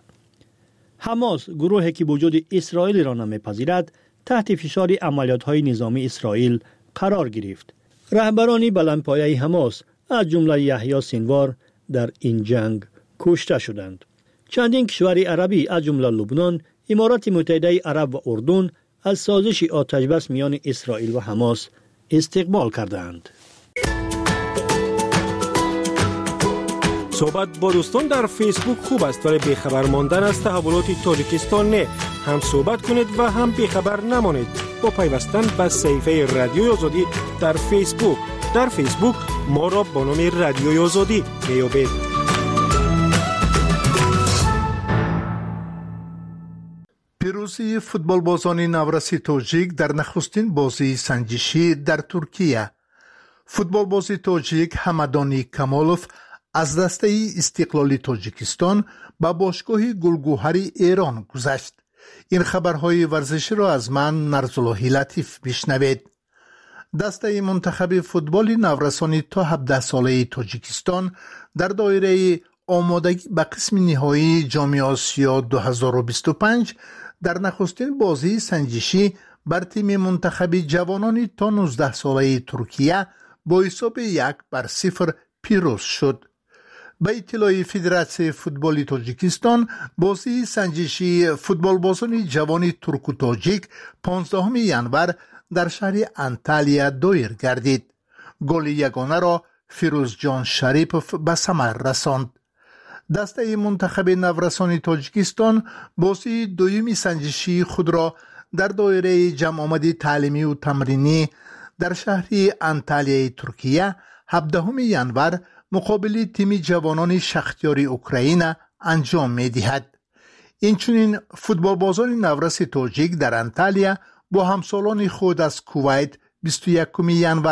حماس، گروهی که وجود اسرائیل را نمی‌پذیرد، تحت فشار عملیات‌های نظامی اسرائیل قرار گرفت. رهبران بلندپایه حماس از جمله یحیی سینوار در این جنگ کشته شدند. چندین کشور عربی از جمله لبنان، امارات متحده عرب و اردن از سازش آتش‌بس میان اسرائیل و حماس استقبال کردند. صحبت با دوستان در فیسبوک خوب است، ولی بیخبر ماندن از تحولات تاجیکستان نه. هم صحبت کنید و هم بیخبر نمانید با پیوستن به صفحه رادیوی آزادی در فیسبوک. در فیسبوک ما را با نام رادیوی آزادی میابید. پیروزی فوتبال بازان نورسی تاجیک در نخستین بازی سنجشی در ترکیه. فوتبال بازی تاجیک همدانی کمالوف از دسته استقلالی تاجیکستان به باشگاه گلگوهری ایران گذشت. این خبرهای ورزشی را از من نرزاللهی لطیف بشنوید. دسته منتخب فوتبال نورسانی تا هفده ساله تاجیکستان در دایره آمادگی به قسم نهایی جام آسیا دو هزار و بیست و پنج در نخستین بازی سنجشی بر تیم منتخب جوانان تا نوزده ساله ترکیه با حساب یک بر صفر پیروز شد. به اطلاع فدراسیون فوتبال تاجیکستان، بازی سنجشی فوتبال بازان جوان ترک و تاجیک پانزدهم ژانویه در شهر انتالیا دایر گردید. گل یگانه را فیروز جان شریپوف به ثمر رساند. دسته منتخب نورسان تاجیکستان بازی دویمی سنجشی خود را در دایره جمع آمدی تعلیمی و تمرینی در شهر انتالیا ترکیه هفدهم ژانویه مقابل تیم جوانان شختیار اوکراین انجام می دهد. اینچنین فوتبال بازان نورس تاجیک در انتالیا با همسالان خود از کویت بیست و یکم ژانویه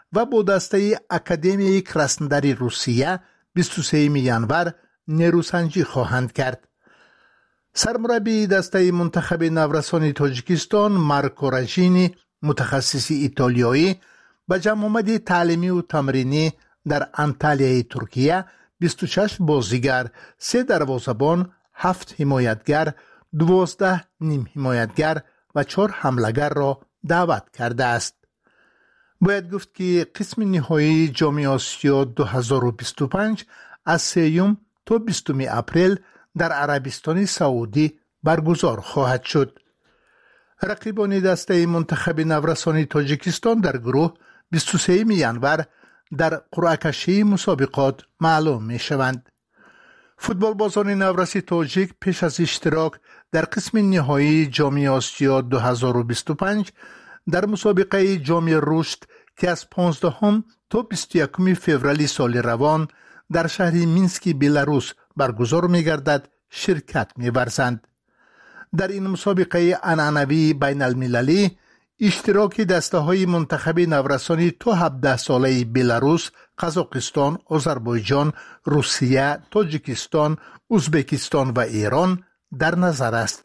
و با دسته اکادمی کراسنداری روسیه بیست و سوم ینور نیروسنجی خواهند کرد. سرمربی دسته منتخب نورسان تاجیکستان مارکو راژینی متخصص ایتالیایی به جمع آمد تعلیمی و تمرینی در انتالیای ترکیه بیست و شش بازیگر، سه دروازه‌بان، هفت حمایتگر، دوازده نیم حمایتگر و چهار حمله‌گر را دعوت کرده است. باید گفت که قسم نهایی جام آسیا دو هزار و بیست و پنج از سوم تا بیستم اپریل در عربستان سعودی برگزار خواهد شد. رقیبان دسته منتخب نورسان تاجیکستان در گروه بیست و سوم ینور در قرعه کشی مسابقات معلوم می شوند. فوتبال بازان نورسی تاجیک پیش از اشتراک در قسم نهایی جام آسیا دو هزار و بیست و پنج در مسابقه جام رشد که از پانزدهم تا بیست و یکم فوریه سال روان در شهر مینسک بلاروس برگزار می گردد شرکت می ورزند. در این مسابقه عنعنوی بین المللی اشتراک دسته های منتخب نورسانی تا هفده ساله بلاروس، قزاقستان، آذربایجان، روسیه، تاجیکستان، ازبکستان و ایران در نظر است.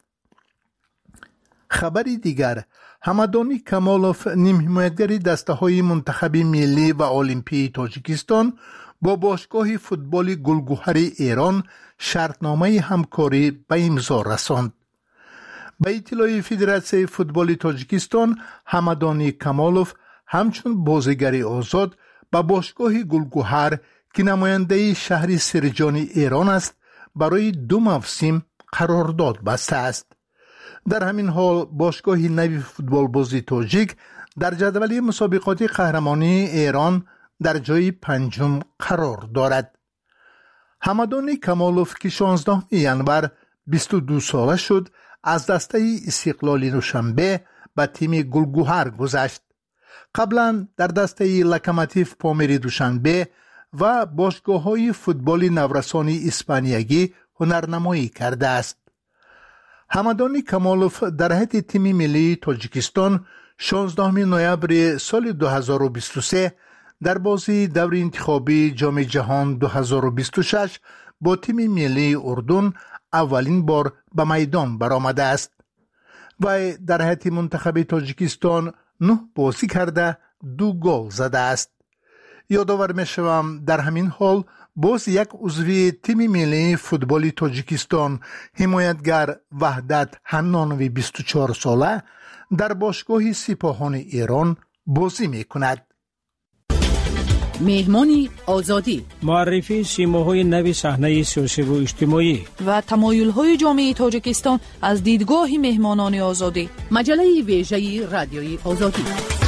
خبری دیگر، حمدانی کمالوف نیم حمایتگر دسته های منتخب ملی و المپی تاجیکستان با باشگاه فوتبال گلگهر ایران شرطنامه همکاری به امضا رساند. به اطلاع فدراسیون فوتبال تاجیکستان، حمدانی کمالوف همچون بازیگر آزاد با باشگاه گلگهر که نماینده شهر سرجان ایران است برای دو موسم قرارداد بسته است. در همین حال باشگاه نوی فوتبال بازی تاجیک در جدول مسابقات قهرمانی ایران در جای پنجم قرار دارد. حمدانی کمالوف که شانزدهم ینور بیست و دو ساله شد از دسته استقلال دوشنبه به تیم گلگهر گذشت. قبلا در دسته لوکوموتیو پامیر دوشنبه و باشگاه‌های فوتبال نورسانی اسپانیایی هنرنمایی کرده است. حمدانی کمالوف در هیئت تیم ملی تاجیکستان شانزدهم نوامبر سال دو هزار و بیست و سه در بازی دور انتخابی جام جهان دو هزار و بیست و شش با تیم ملی اردن اولین بار به میدان برآمده است و در هیئت منتخب تاجیکستان نه بازی کرده دو گل زده است. یادآور می‌شوم در همین حال باز یک عضو تیم ملی فوتبال تاجیکستان حمایتگر وحدت حنانوی بیست و چهار ساله در باشگاه سپاهان ایران بازی می‌کند. مهمانی آزادی، معرفی سیماهای نوی صحنه سیاسی و اجتماعی و تمایل‌های جامعه تاجیکستان از دیدگاه مهمانان آزادی. مجله ویژه رادیوی آزادی.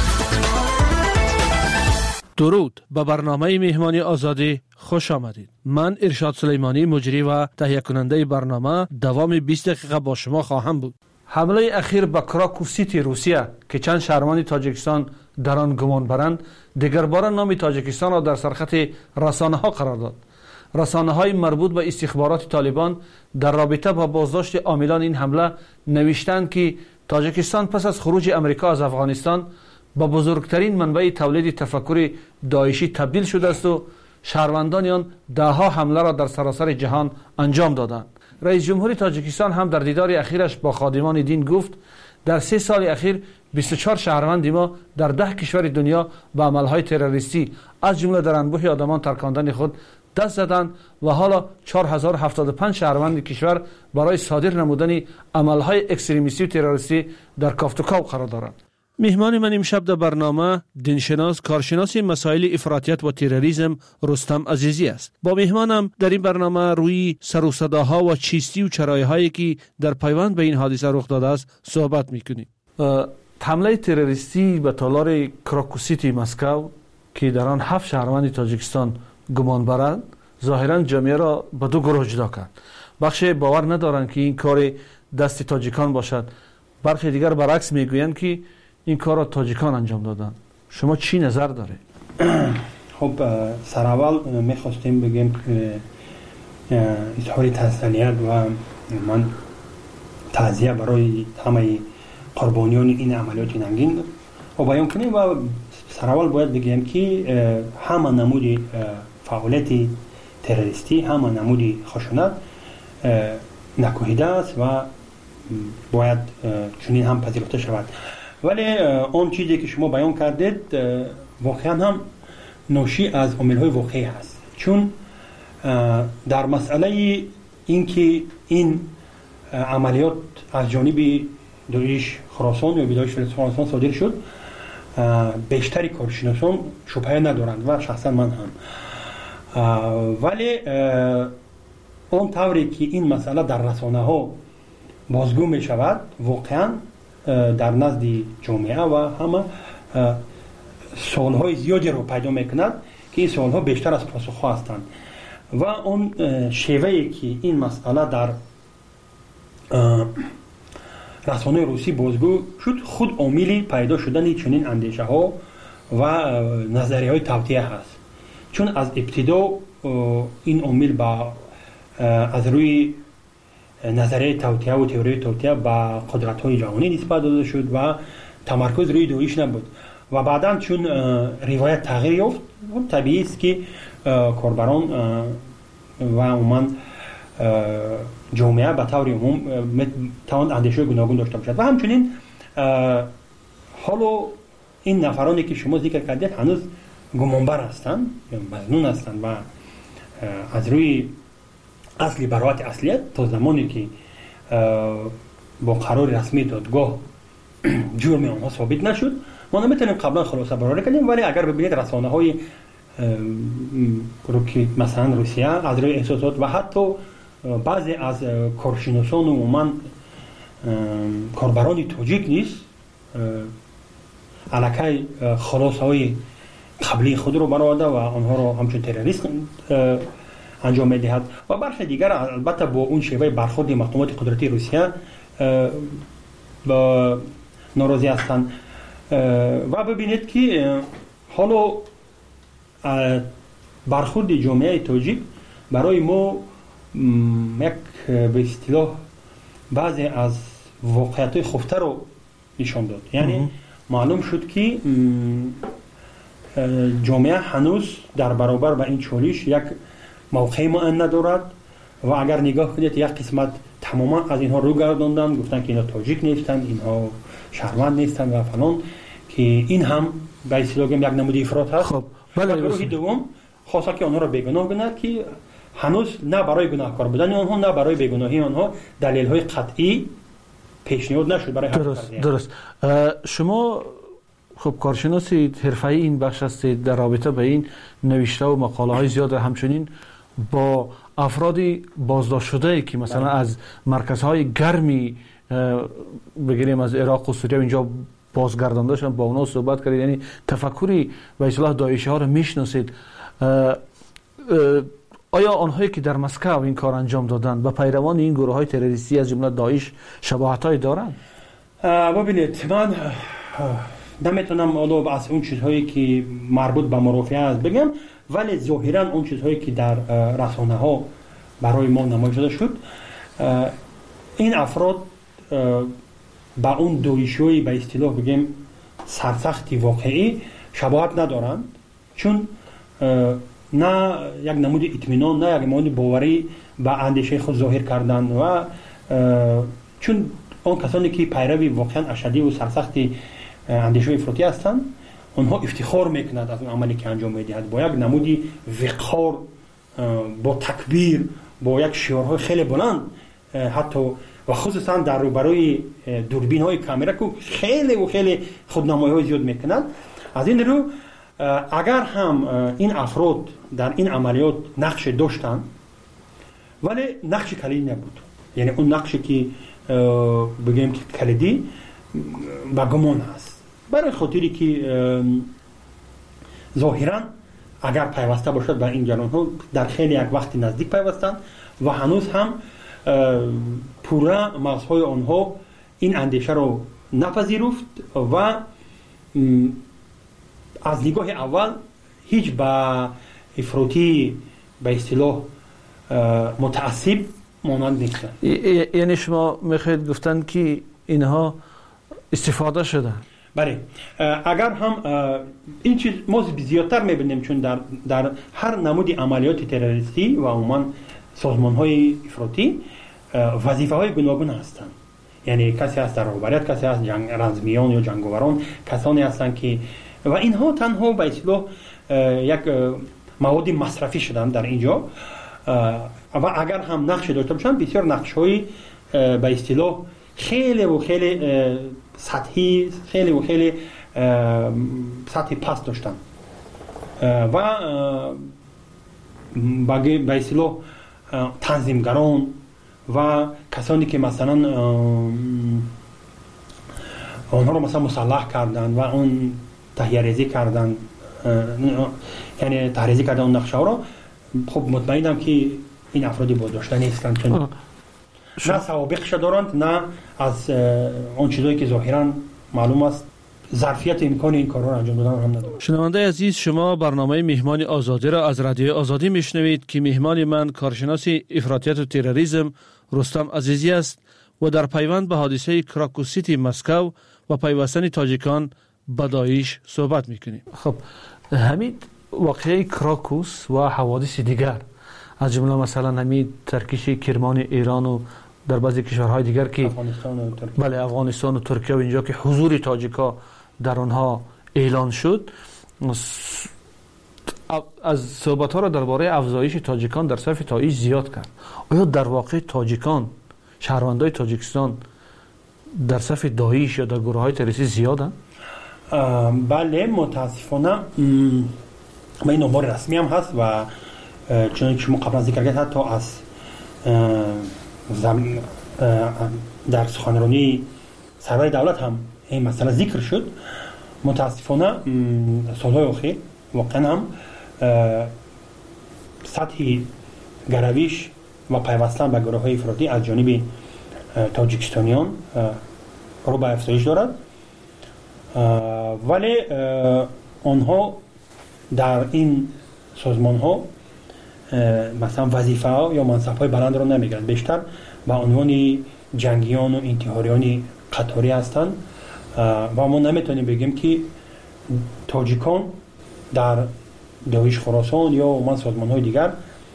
درود، به برنامه مهمانی آزادی خوش آمدید. من ارشاد سلیمانی مجری و تهیه کننده برنامه دوام بیست دقیقه با شما خواهم بود. حمله اخیر به کراکوف سیتی روسیه که چند شهروند تاجیکستان در آن گمان برند دیگر بار نام تاجیکستان را در سرخط رسانه ها قرار داد. رسانه های مربوط به استخبارات طالبان در رابطه با بازداشت عاملان این حمله نوشتند که تاجیکستان پس از خروج امریکا از افغانستان با بزرگترین منبع تولید تفکر داعشی تبدیل شده است و شهروندان آن دهها حمله را در سراسر جهان انجام دادند. رئیس جمهور تاجیکستان هم در دیدار اخیرش با خادمان دین گفت در سه سال اخیر بیست و چهار شهروند ما در ده کشور دنیا به عملهای تروریستی از جمله در انبوه آدمان ترکاندن خود دست زدند و حالا چهار هزار و هفتاد و پنج شهروند کشور برای صادر نمودن عملهای اکستریمیستی و تروریستی در کافتوکاو قرار دارند. مهمان من امشب در برنامه دینشناس کارشناس مسائل افراطیت و تروریسم رستم عزیزی است. با مهمانم در این برنامه روی سر و صداها و چیستی و چرایهایی که در پیوند به این حادثه رخ داده است صحبت میکنیم. حمله تروریستی به تالار کراکوف سیتی مسکو که در آن هفت شهروند تاجیکستان گمان برند ظاهرا جامعه را به دو گروه جدا کرد. بخش باور ندارند که این کار دست تاجیکان باشد، برخی دیگر برعکس میگویند که این کار را تاجیکان انجام دادن. شما چی نظر داره؟ خب سر اول میخواستیم بگیم که اظهار تسلیت و من تعزیه برای همه قربانیان این عملیات ننگین و بیان کنیم و سراول باید بگیم که همه نمود فعالیت تروریستی، همه نمود خشونت نکوهیده است و باید چنین هم پذیرفته شود. ولی اون چیزی که شما بیان کردید واقعا هم ناشی از عامل‌های واقعی هست، چون در مسئله اینکه این عملیات از جانب داعش خراسان یا داعش خراسان صادر شد بیشتری کارشناسان شبهه ندارند و شخصا من هم، ولی اون طوری که این مسئله در رسانه ها بازگو می شود واقعا در نزد جامعه و همه سوالهای زیادی رو پیدا می کند که این سوالها بیشتر از پاسخ هستند و اون شیوهی که این مسئله در رسانه روسی بازگو شد خود عاملی پیدا شدن چنین اندیشه ها و نظریه های توطئه هست، چون از ابتدا این عامل با از روی نظریه توطئه و تئوری توطئه با قدرت های جهانی نسبت داده شد و تمرکز روی داعش نبود و بعدا چون روایت تغییر یافت طبیعی است که کاربران و عموما جامعه به طور عموم توان اندیشه گوناگون داشته باشد و همچنین حالا این نفرانی که شما ذکر کردید هنوز گمانبر هستند یا مظنون هستند و از روی اصلی براءت اصلیت تا زمانی که با قرار رسمی دادگاه جرم آنها ثابت نشد ما نمیتونیم قبلا خلاصه برآوری کنیم، ولی اگر ببینید رسانه های مثلا روسیه از روی احساسات و حتی بعضی از کارشناسان و عموما کاربران تاجیک نیست علاکه خلاصه های قبلی خود رو برآورده و آنها رو همچون تروریست انجام میدهد و برخی دیگر البته با اون شیوه برخورد مقامات قدرتی روسیه با ناراضی هستند و ببینید که حالا برخورد جامعه تاجیک برای ما یک به اصطلاح بعضی از واقعیت‌های خفته رو نشان داد، یعنی معلوم شد که جامعه هنوز در برابر با این چالش یک موقع معین ندارد و اگر نگاه کنید یک قسمت تماما از اینها رو گرداندن، گفتن که اینا تاجیک نیستند، اینها شهروند نیستند و فلان، که این هم به اصطلاح یک نمود افراط هست. خب بله، گروه دوم خواسته که آنها را بیگناه کنند که هنوز نه برای گناهکار بودن آنها نه برای بیگناهی آنها دلیل‌های قطعی پیشنهاد نشد برای درست درست شما خب کارشناسی حرفه‌ای این بخش هستید، در رابطه به این نوشته و مقاله‌های زیاد همچنین با افرادی بازداشت شده که مثلا از مرکزهای گرمی بگیریم از عراق و سوریه اینجا بازگردانده شدن با اونا صحبت کردید، یعنی تفکری به اصطلاح داعشی ها رو میشناسید. آیا آنهایی که در مسکو این کار انجام دادن و پیروان این گروه های تروریستی از جمله داعش شباهت های دارند؟ ببینید من نمیتونم الان از اون چیزهایی که مربوط به مرافعه است بگم، ولی ظاهرا اون چیزهایی که در رسانه ها برای ما نمایش داده شد این افراد با اون داعشی به اصطلاح بگیم سرسختی واقعی شباهت ندارند، چون نه یک نمود اطمینان نه یک نمود باوری به اندیشه خود ظاهر کردن و چون اون کسانی که پیروی واقعا اشدی و سرسختی اندیشه افراطی هستند اونها افتخار میکنند از اون عملی که انجام میدهند با یک نمودی وقار، با تکبیر، با یک شعارهای خیلی بلند، حتی و خصوصا در روبروی دوربین های کامera که خیلی و خیلی خودنمایی های زیاد میکنند. از این رو اگر هم این افراد در این عملیات نقش داشتند ولی نقش کلیدی نبود، یعنی اون نقشی که بگیم که کلیدی با گمان هست، برای خاطری که ظاهرا اگر پیوسته باشد به این جریان ها در خیلی یک وقت نزدیک پیوستند و هنوز هم پورا مغزهای آنها این اندیشه رو نپذیرفت و از نگاه اول هیچ با افراطی به اصطلاح متعصب مانند نیستن. یعنی شما میخواید گفتن که اینها استفاده شدن؟ بله اگر هم این چیز ما زیادتر میبینیم چون در در هر نمودی عملیات تروریستی و عموما سازمان‌های افراطی وظیفه‌های گوناگون هستند. یعنی کسی هست در رهبریت، کسی هست جنگ رزمیان یا جنگاوران، کسانی هستند که و اینها تنها به اصطلاح یک مواد مصرفی شدن در اینجا و اگر هم نقش داشته باشند بسیار نقش‌های به اصطلاح خیلی و خیلی سطحی، خیلی و خیلی سطح پست داشتن و به اصطلاح تنظیمگران و کسانی که مثلا آنها رو مثلا مسلح کردن و اون تهیه ریزی کردن، یعنی تحریزی کردن اون نقشه ها رو، خب مطمئنم که این افرادی بازداشته نیستند چون نه سوابقش دارند نه از اون چیزایی که ظاهرا معلوم است ظرفیت امکان این کارا رو انجام دادن هم ندارند. شنونده عزیز، شما برنامه مهمان آزادی را از رادیو آزادی میشنوید که مهمان من کارشناس افراطیت و تروریسم رستم عزیزی است و در پیوند به حادثه کراکوس سیتی مسکو و پیوستن تاجیکان به داعش صحبت میکنیم. خب همین واقعه کراکوس و حوادث دیگر از جمله مثلا همین ترکیش کرمان ایران و در بعضی کشورهای دیگر که افغانستان و ترکیه، بله افغانستان و ترکیه و اینجا که حضور تاجیکا در آنها اعلان شد، از صحبت ها را درباره افزایش تاجیکان در صف داعش زیاد کرد. آیا در واقع تاجیکان، شهروندای تاجیکستان در صف داعش یا در گروه های تروریستی زیادن؟ بله متاسفانه ما این امور رسمی هم هست و چون شما قبلا ذکر کردید حتی از در سخنرانی سرور دولت هم این مسئله ذکر شد. متاسفانه سالهای اخیر واقعا هم سطح گرویش و پیوستن به گروه های افراطی از جانب تاجیکستانیان رو به افزایش دارد، ولی آنها در این سازمان ها مثلا وظیفه ها یا منصب های بلند رو نمیگیرند، بیشتر به عنوان جنگیان و انتحاریان قطاری هستند و ما نمیتونیم بگیم که تاجیکان در داعش خراسان یا عموما سازمان های دیگر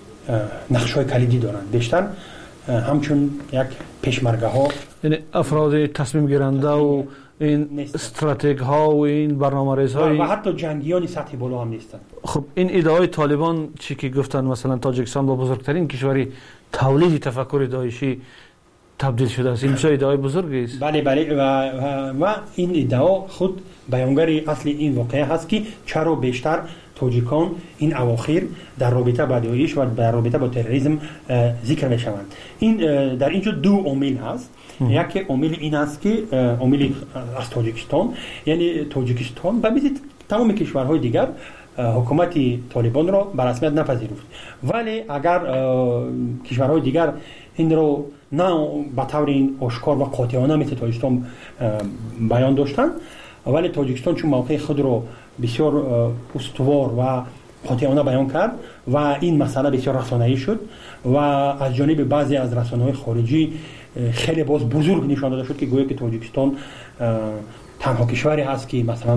نقش های کلیدی دارند، بیشتر همچون یک پیشمرگه ها، یعنی افراد تصمیم گیرنده و این استراتژی ها و این برنامه‌ریز های و حتی جنگیان سطح بالا هم نیستند. خب این ادعای طالبان چی که گفتن مثلا تاجیکستان با بزرگترین کشوری تولید تفکر داعشی تبدیل شده است، این چه ادعای بزرگی است؟ بله بله و, و, و این ادعا خود بیانگر اصل این واقعه هست که چرا بیشتر تاجیکان این اواخر در رابطه با داعش و در رابطه با تروریسم ذکر میشوند. این در اینجا دو عامل هست. یکی عامل این است که عامل از تاجیکستان، یعنی تاجیکستان به مثل تمام کشورهای دیگر حکومت طالبان را به رسمیت نپذیرفت، ولی اگر کشورهای دیگر این رو نه به طور آشکار و قاطعانه مثل تاجیکستان بیان داشتند، ولی تاجیکستان چون موقع خود رو بسیار استوار و قاطعانه بیان کرد و این مسئله بسیار رسانه‌ای شد و از جانب بعضی از رسانه‌های خارجی خیلی باز بزرگ نشان داده شد که گویا که تاجیکستان تنها کشوری هست که مثلا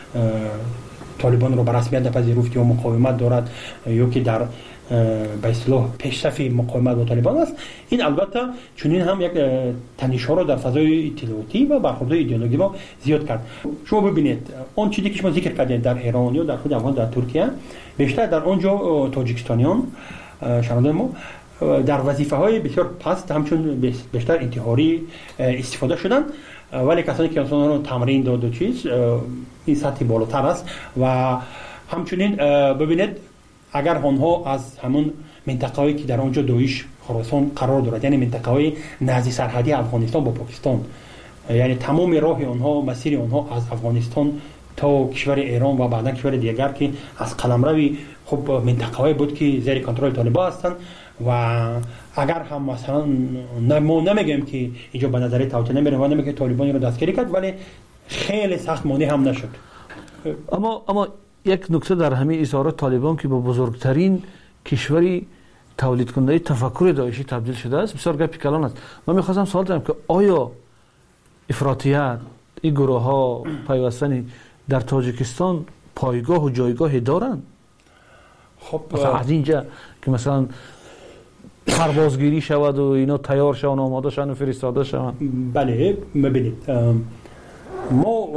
طالبان رو به رسمیت نپذیرفت یا مقاومت دارد یا که در به اصطلاح پیشرفت مقاومت با طالبان است. این البته چنین هم یک تنش‌ها رو در فضای اطلاعاتی و برخوردهای ایدئولوژی ما زیاد کرد. شما ببینید اون چیزی که شما ذکر کردید در ایران یا در خود افغان در ترکیه، بیشتر در اونجا تاجیکستانیان شهروندان ما در وظیفه‌های بسیار پست همچون بیشتر انتحاری استفاده شدن، ولی کسانی که اصلا رو تمرین داد و چیز این سطح بالاتر است و همچنین ببینید اگر آنها از همون منطقه‌ای که در آنجا داعش خراسان قرار دارد، یعنی منطقه‌های نزدیک سرحدی افغانستان با پاکستان، یعنی تمام راه آنها، مسیر آنها از افغانستان تا کشور ایران و بعدا کشور دیگر که از قلمروی خب منطقه‌ای بود که زیر کنترل طالبان هستند و اگر هم مثلا ما نمیگیم که اینجا به نظر توطئه نمیره و نمیگه طالبان رو دستگیری کرد، ولی خیلی سخت مانع هم نشد. اما اما یک نکته در همین اظهارات طالبان که با بزرگترین کشوری تولید کننده تفکر داعشی تبدیل شده است بسیار گپی کلان است. من می‌خواستم سوال کنم که آیا افراطیت، این گروه ها پیوستن در تاجیکستان پایگاه و جایگاهی دارند؟ خب مثلا از اینجا که مثلا پروازگیری شود و اینا تیار شون آماده شون و فرستاده شون. بله ببینید ما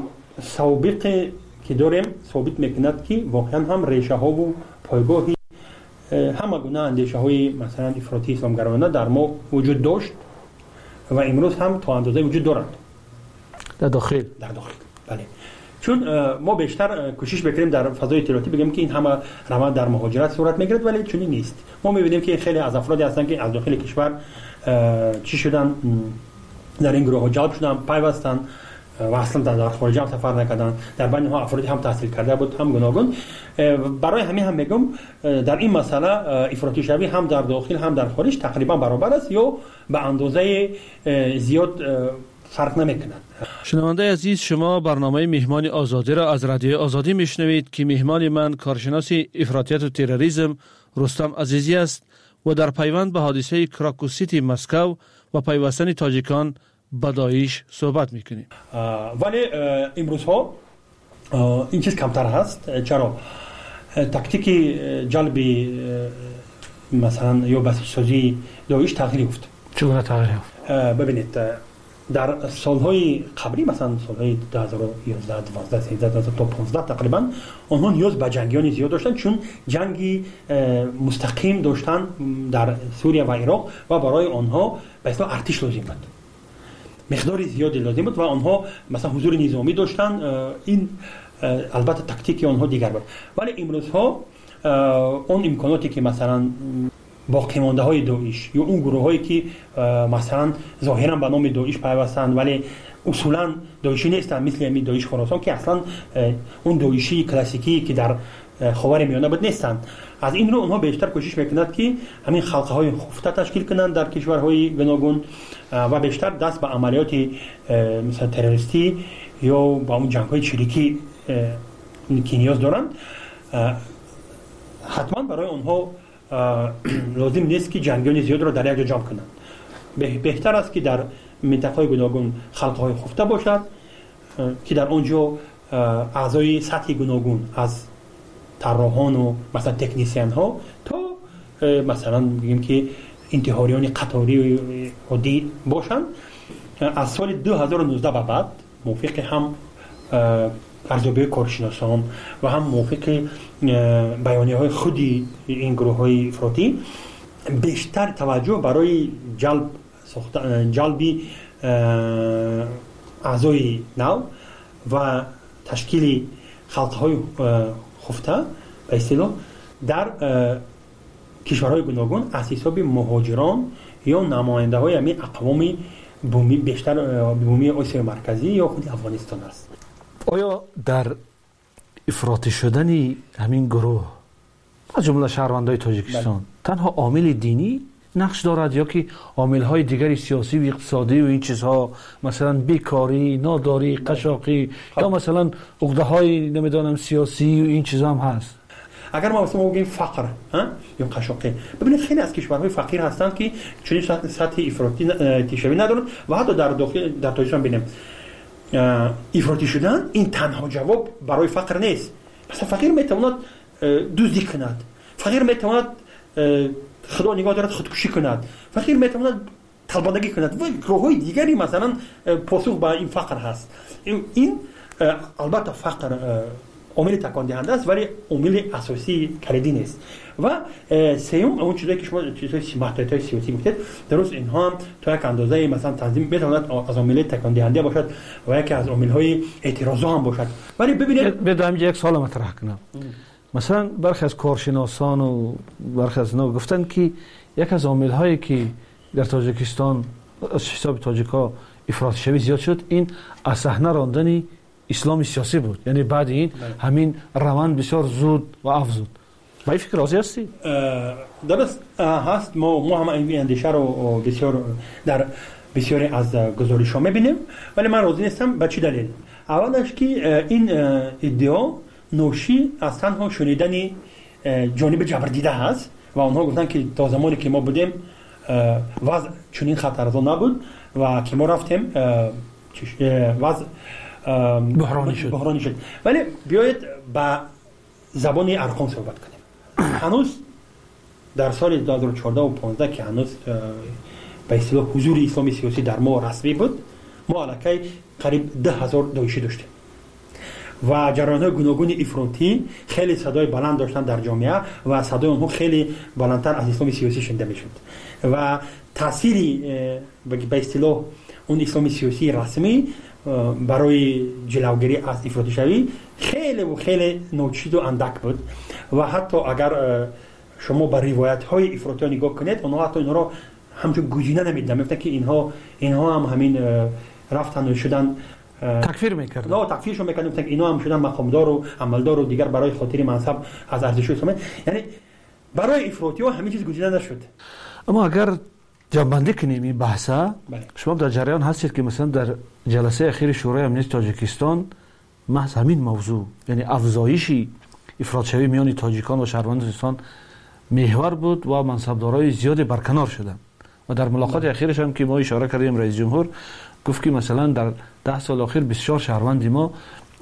سابقه که داریم ثابت میکند که واقعا هم ریشه ها و پایگاهی همه گونه اندیشه های مثلا افراطی اسلامگرایانه در ما وجود داشت و امروز هم تا اندازه وجود دارند در داخل در داخل بله. چون ما بیشتر کوشش بکنیم در فضای اطلاعاتی بگیم که این همه روند در مهاجرت صورت میگیرد، ولی چنین نیست. ما میبینیم که خیلی از افرادی هستند که از داخل کشور چی شدن در این گروه ها جلب شدن، پیوستن و اصلا در خارج هم سفر نکردن. در بین ها افرادی هم تحصیل کرده بود هم گوناگون. برای همین هم میگم در این مسئله افراطی شوی هم در داخل هم در خارج تقریبا برابر است یا به اندازه زیاد فرق نمیکنند. شنونده عزیز، شما برنامه مهمان آزادی را از رادیو آزادی میشنوید که مهمان من کارشناس افراطیت و تروریسم رستم عزیزی است و در پیوند به حادثه کراکو سیتی مسکو و پیوستن تاجیکان به داعش صحبت میکنیم. ولی امروز ها این چیز کمتر هست. چرا؟ تاکتیک جلب مثلا یا بسیج سازی داعش تغییر یافت. چگونه تغییر یافت؟ ببینید در سالهای قبلی مثلا سالهای دو هزار و یازده، دوازده، سیزده تا پانزده تقریبا آنها نیاز به جنگیان زیاد داشتن، چون جنگی مستقیم داشتن در سوریه و عراق و برای آنها به اصطلاح ارتش لازم بود، مقدار زیادی لازم بود و آنها مثلا حضور نظامی داشتن. این البته تاکتیک آنها دیگر بود. ولی امروز ها اون امکاناتی که مثلا باقی مانده های داعش یا اون گروه هایی که مثلا ظاهرا به نام داعش پیوستند ولی اصولا داعشی نیستند، مثل همین داعش خراسان که اصلا اون داعشی کلاسیکی که در خاور میانه بود نیستند، از این رو اونها بیشتر کوشش میکنند که همین خلقه های خفته تشکیل کنند در کشورهای گوناگون و بیشتر دست به عملیات مثلا تروریستی یا با اون جنگ های چریکی که نیاز دارند. حتما برای اونها لازم نیست که جنگیان زیاد را در یک جا جمع کنند. بهتر است که در منطقه گوناگون خلقه های خفته باشد که در آنجا اعضای سطح گوناگون از طراحان و مثلا تکنیسیان ها تا مثلا بگیم که انتحاریان قطاری عادی باشند. از سال دو هزار و نوزده به بعد موافق هم ارزیابی کارشناسان و هم موافق بیانیه های خودی این گروه های افراطی بیشتر توجه برای جلب جلبی اعضای نو و تشکیل خلقه های خفته به اصطلاح در کشورهای گوناگون از حساب مهاجران یا نماینده های همین اقوام بومی بیشتر بومی آسیا مرکزی یا خود افغانستان است. آیا در افراطی شدن همین گروه از جمله شهروندان تاجیکستان بله. تنها عامل دینی نقش دارد یا که عامل‌های دیگری سیاسی و اقتصادی و این چیزها مثلا بیکاری، ناداری، قشاقی یا مثلا عقده‌های نمیدونم سیاسی و این چیزها هم هست؟ اگر ما مثلا بگیم فقر ها یا قشاقی، ببینید خیلی از کشورهای فقیر هستند که چنین سطح افراطی تشابه ندارند و حتی در داخل در تاجیکستان ببینیم افراطی شدن این تنها جواب برای فقر نیست. مثلا فقیر میتواند دزدی کند، فقیر میتواند خدا نگاه دارد خودکشی کند، فقیر میتواند طلبانگی کند و گروه‌های دیگری مثلا پاسخ به این فقر هست. این البته فقر عامل تکان دهنده است ولی عامل اساسی کلیدی نیست. و سوم اون چیزایی که شما چیزای سیاسی سیاسی گفتید درست اینها هم تا یک اندازه مثلا تنظیم میتواند از عامل تکان دهنده باشد و یکی از عامل‌های اعتراض هم باشد. ولی ببینید بدم یک سوال مطرح کنم. مثلا برخی از کارشناسان و برخی از اینا گفتن که یک از عامل‌هایی که در تاجیکستان از حساب تاجیکا افراطی شوی زیاد شد این از صحنه راندن اسلام سیاسی بود، یعنی بعد این همین روند بسیار زود و افزود. با این فکر راضی هستی؟ درست هست. ما ما هم این اندیشه رو بسیار در بسیاری از گزارش‌ها می‌بینیم ولی من راضی نیستم. به چه دلیل؟ اولش که این ادعا نوشی از تنها شنیدن جانب جبردیده هست و آنها گفتن که تا زمانی که ما بودیم وضع چنین خطرزا نبود و که ما رفتیم وضع بحرانی شد بحرانی شد ولی بیایید با زبان ارقام صحبت کنیم. هنوز در سال دو هزار و چهارده و پانزده که هنوز به اصطلاح حضور اسلامی سیاسی در ما رسمی بود، ما علاقه قریب ده هزار داعشی داشتیم و جریان‌های گوناگون افراطی خیلی صدای بلند داشتن در جامعه و صدای اونها خیلی بلندتر از اسلام سیاسی شنیده میشد و تأثیری به اصطلاح اون اسلام سیاسی رسمی برای جلوگیری از افراطی شوی خیلی و خیلی ناچیز و اندک بود و حتی اگر شما با روایت های افراطی نگاه کنید اونها حتی اینها را همچون گزینه نمیدن، میگفتن که اینها اینها هم همین رفتن و شدن تکفیر میکردن. نه تکفیرشون میکردن، میگفتن اینا هم شدن مقامدار و عملدار و دیگر برای خاطر منصب از ارزش اسلامی. یعنی برای افراطی ها همین چیز گزینه نشد. اما اگر جنبندی کنیم این بحثا، شما در جریان هستید که مثلا در جلسه اخیر شورای امنیت تاجیکستان محض همین موضوع، یعنی افزایش افراط شوی میان تاجیکان و شهروندان محور بود و منصبدارای زیادی برکنار شدند و در ملاقات اخیرش هم که ما اشاره کردیم رئیس جمهور گفت که مثلا در ده سال اخیر بسیار شهروند ما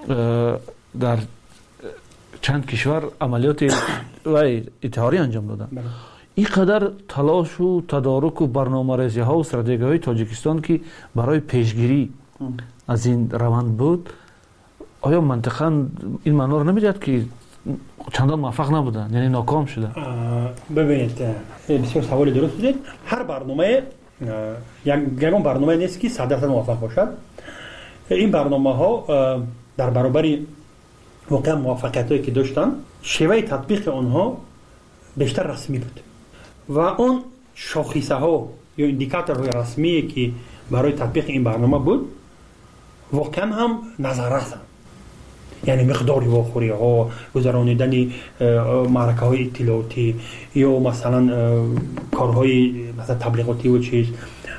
در چند کشور عملیات و اطهاری انجام دادن. این قدر تلاش و تدارک و برنامه‌ریزی ها و استراتژی های تاجیکستان که برای پیشگیری از این روند بود، آیا منطقاً این معنا رو نمیداد که چندان موفق نبودن، یعنی ناکام شدن؟ ببینید بسیار سوال درست بود. هر برنامه یک یگان برنامه نیست که صد درصد موفق باشد. این برنامه ها در برابر واقعا موفقیت هایی که داشتن شیوه تطبیق آنها بیشتر رسمی بود و اون شاخصه ها یا اندیکاتورهای رسمی که برای تطبیق این برنامه بود واقعا هم نظررسن، یعنی مقداری واخوری ها، گذرانیدن معرکه های اطلاعاتی یا مثلا کارهای مثلا تبلیغاتی و چیز،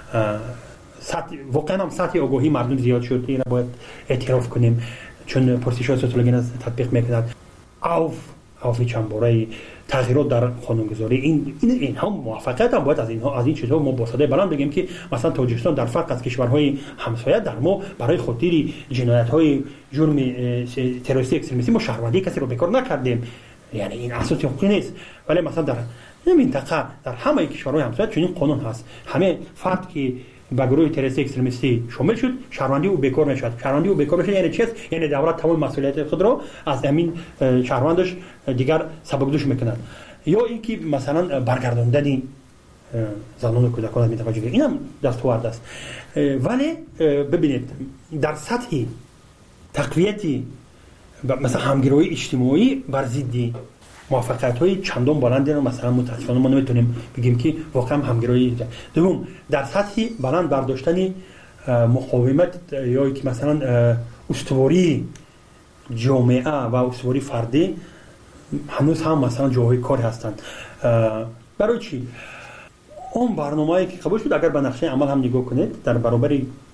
واقعا هم سطح آگاهی مردم زیاد شد. این باید اعتراف کنیم چون پرسش های سوسیولوژی تطبیق میکنند. اوف اوف چندباره تغییرات در قانونگذاری، این این اینها موفقیت هم باید از اینها از این چیزها ما با صدای بلند بگیم که مثلا تاجیکستان در فرق از کشورهای همسایه در ما برای خاطر جنایت‌های جرم تروریستی اکستریمیستی ما شهروندی کسی رو بکار نکردیم، یعنی این اساسی حقوقی نیست. ولی مثلا در این منطقه در همه کشورهای همسایه چنین قانون هست، همه فرد که به گروه تروریستی اکستریمیستی شامل شد شهروندی او بکار نشد. شهروندی او بکار نشد یعنی چی است؟ یعنی دولت تمام مسئولیت خود را از همین شهروندش دیگر سبکدوش میکند. یا اینکه مثلا برگرداندن زنان و کودکان از منطقه جنوبی، اینم دستاورد است. ولی ببینید در سطح تقویت مثلا همگرایی اجتماعی بر ضد موفقیت‌های چندان بلندی رو مثلا متأسفانه ما نمیتونیم بگیم که واقعا همگرایی. دوم در سطح بلند برداشتن مقاومت یا که مثلا استواری جامعه و استواری فردی هنوز هم مثلا جاهای کار هستند. برای چی؟ اون برنامه‌ای که قبول شد اگر به نقشه عمل هم نگاه کنید در برابر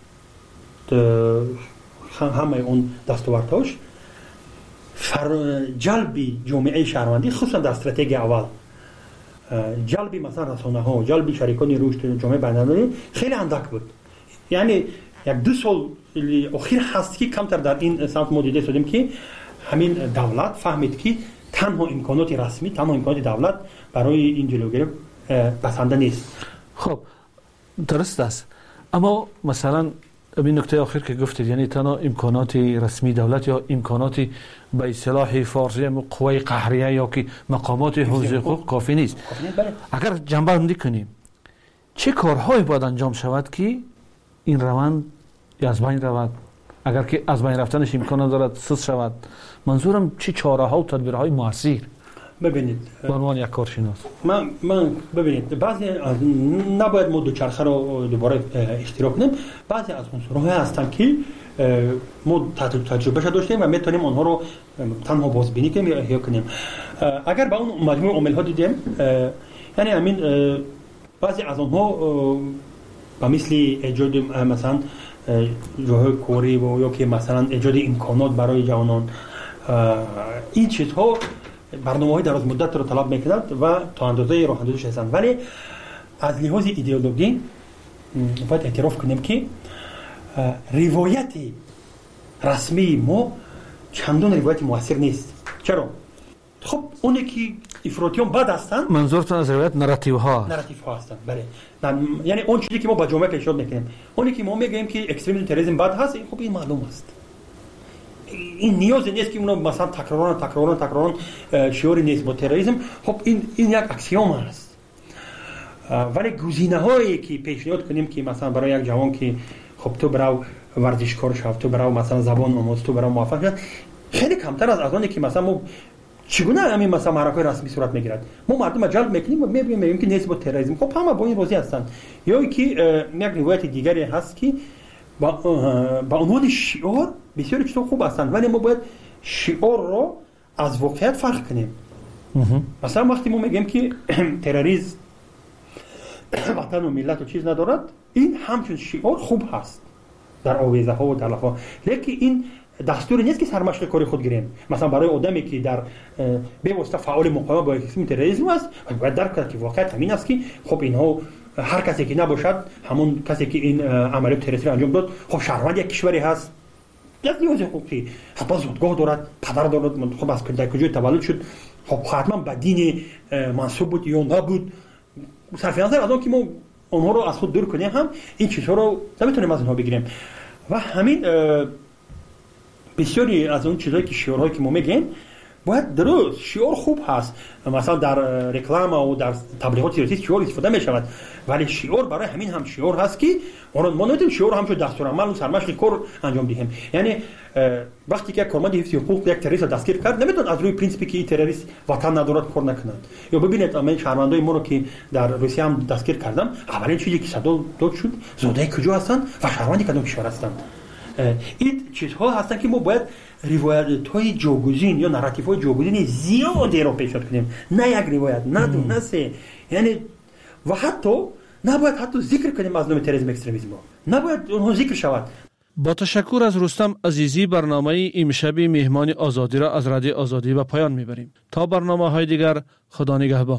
همه اون دستاوردهاش جلبی جامعه شهروندی خصوصا در استراتژی اول، جلبی مثلا رسانه ها، جلبی شریکان رشد جامعه بین‌المللی خیلی اندک بود. یعنی یک دو سال اخیر هست که کمتر در این سمت ما دیده شدیم که همین دولت فهمید که تنها امکانات رسمی، تنها امکانات دولت برای این جلوگیری بسنده نیست. خب درست است، اما مثلا این نکته آخر که گفتید یعنی تنها امکانات رسمی دولت یا امکانات به اصطلاح فارسی قوای قهریه یا که مقامات حفظ حقوق کافی نیست. اگر جنبندی کنیم چه کارهایی باید انجام شود که این روند از بین رود؟ اگر که از بین رفتنش امکان دارد سوس شود، منظورم چه چاره ها و تدبیرهای موثر؟ ببینید به عنوان یک کارشناس من من ببینید بعضی از نباید ما دوچرخه رو دوباره اشتراک کنیم. بعضی از عنصرها هستن که ما تجربه شده داشتیم و میتونیم آنها رو تنها بازبینی کنیم یا احیا کنیم. اگر با اون مجموعه عامل ها دیدیم یعنی همین بعضی از آنها به مثل ایجاد مثلا جاهای کاری و یا که مثلا ایجاد امکانات برای جوانان، این چیزها برنامه‌های دراز مدت رو طلب می‌کند و تا اندازه راه اندازش هستند. ولی از لحاظ ایدئولوژی باید اعتراف کنیم که روایت رسمی ما چندان روایت موثر نیست. چرا؟ خب اونی که افراطیان بد هستن، منظورتون از روایت نراتیو ها نراتیو ها هستن. بله. یعنی اون چیزی که ما با جامعه پیشنهاد میکنیم، اونی که ما میگیم که اکستریمیسم تروریسم بد هست، خب این معلوم است. این نیاز نیست که اونو مثلا تکرارن تکرارن تکرارن شعار نیست با تروریسم. خب این این یک اکسیوم است. ولی گزینه هایی که پیشنهاد کنیم که مثلا برای یک جوان که خب تو برو ورزشکار شو، تو برو مثلا زبان آموز، تو برو موفق شو، خیلی کمتر از آنی که مثلا ما چگونه همین مثلا معرکه رسمی صورت میگیرد. ما مردم جلب میکنیم و میبینیم میگیم که نیست با تروریسم. خب همه با این راضی هستند. یا که یک روایت دیگری هست که با با عنوان شعار بسیار چطور خوب هستند، ولی ما باید شعار رو از واقعیت فرق کنیم. مثلا وقتی ما میگیم که تروریسم وطن و ملت و چیز ندارد، این همچون شعار خوب هست در آویزه ها و در لفها، لیکن این دستور نیست که سرمشق کاری خود گیریم. مثلا برای آدمی که در به واسطه فعال مقاومت با اکستریمیسم تروریسم است، باید درک کنه که واقعیت همین است که خب اینها هر کسی که نباشد، همون کسی که این عملیات تروریستی انجام داد، خب شهروند یک کشوری هست، یک نیاز حقوقی، حتی زادگاه دارد، پدر دارد، خب از در کجای تولد شد، خب حتما به دین منسوب بود یا نبود. صرف نظر از اون که ما اونها رو از خود دور کنیم، هم این چیزها رو نمیتونیم از اونها بگیریم. و همین بسیاری از اون چیزایی که شعارهایی که ما میگیم باید درست، شعار خوب هست، مثلا در رکلام و در تبلیغات سیاسی شعار استفاده میشود، ولی شعار برای همین هم شعار هست که ما نمیتونیم شعار هم شد دستور عمل و سرمشق کار انجام دهیم. یعنی وقتی که کارمند حفظ حقوق یک تروریست دستگیر کرد، نمیتونه از روی پرینسیپی که این تروریست وطن ندارد کار نکنند. یا ببینید من شهروندای ما رو که در روسیه هم دستگیر کردم، اولین چیزی که صدا داد شد زاده کجا هستند و شهروندی کدام کشور هستند. این چیزها هستن که ما باید روایت‌های جاگزین یا نراتیوهای جاگزین زیادی رو پیشنهاد کنیم، نه یک روایت، نه دو، نه سه. یعنی و حتی نباید حتی ذکر کنیم از نام تروریسم اکستریمیسم، نباید اونها ذکر شود. با تشکر از رستم عزیزی، برنامه امشبی مهمان آزادی را از رادیو آزادی به پایان میبریم. تا برنامه‌های دیگر، خدا نگهبان.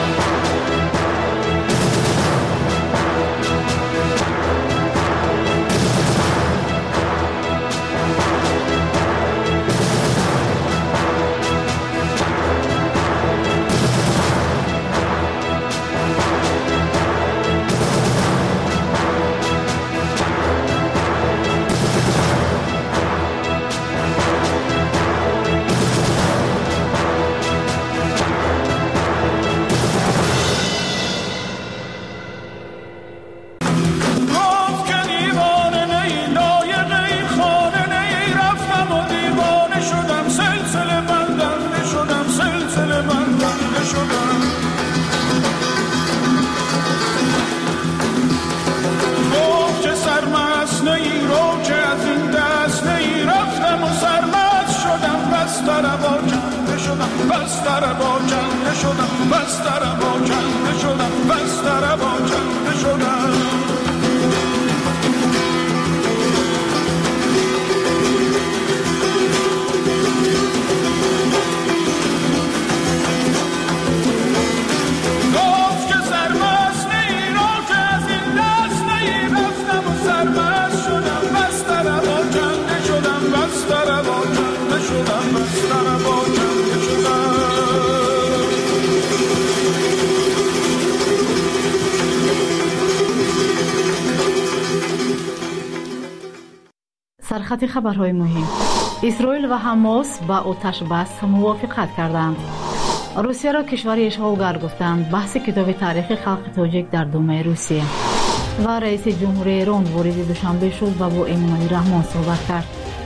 سرخط خبرهای مهم: اسرائیل و حماس با آتش بس موافقت کردند. روسیه را کشور اشغالگر گفتند. بحث کتاب تاریخ خلق تاجیک در دومه روسیه. و رئیس جمهور ایران وارد دوشنبه شد و با امامعلی رحمان صحبت کرد.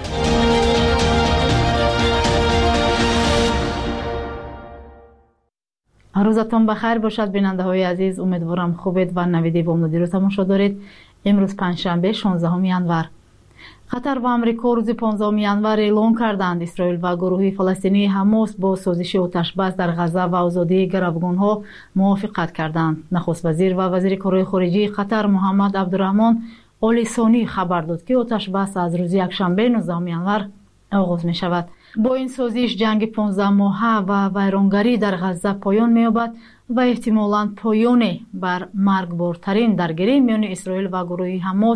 روزتان بخیر باشد بیننده های عزیز. امیدوارم خوبید و نویدی با امنودی رو تماشا دارید. امروز پنجشنبه شانزدهم ینور. قطر و امریکا روز پانزدهم ینور اعلام کردند اسرائیل و گروه فلسطینی حماس با سازش آتش‌بس در غزه و آزادی گروگان‌ها موافقت کردند. نخست وزیر و وزیر کارهای خارجی قطر محمد عبدالرحمن آل ثانی خبر داد که آتش‌بس از روز یکشنبه نوزدهم ینور آغاز می شود. با این سازش جنگ پانزده ماهه و ویرانگری در غزه پایان می‌یابد و احتمالاً پایان بر مرگبارترین درگیری میان اسرائیل و گروه حماس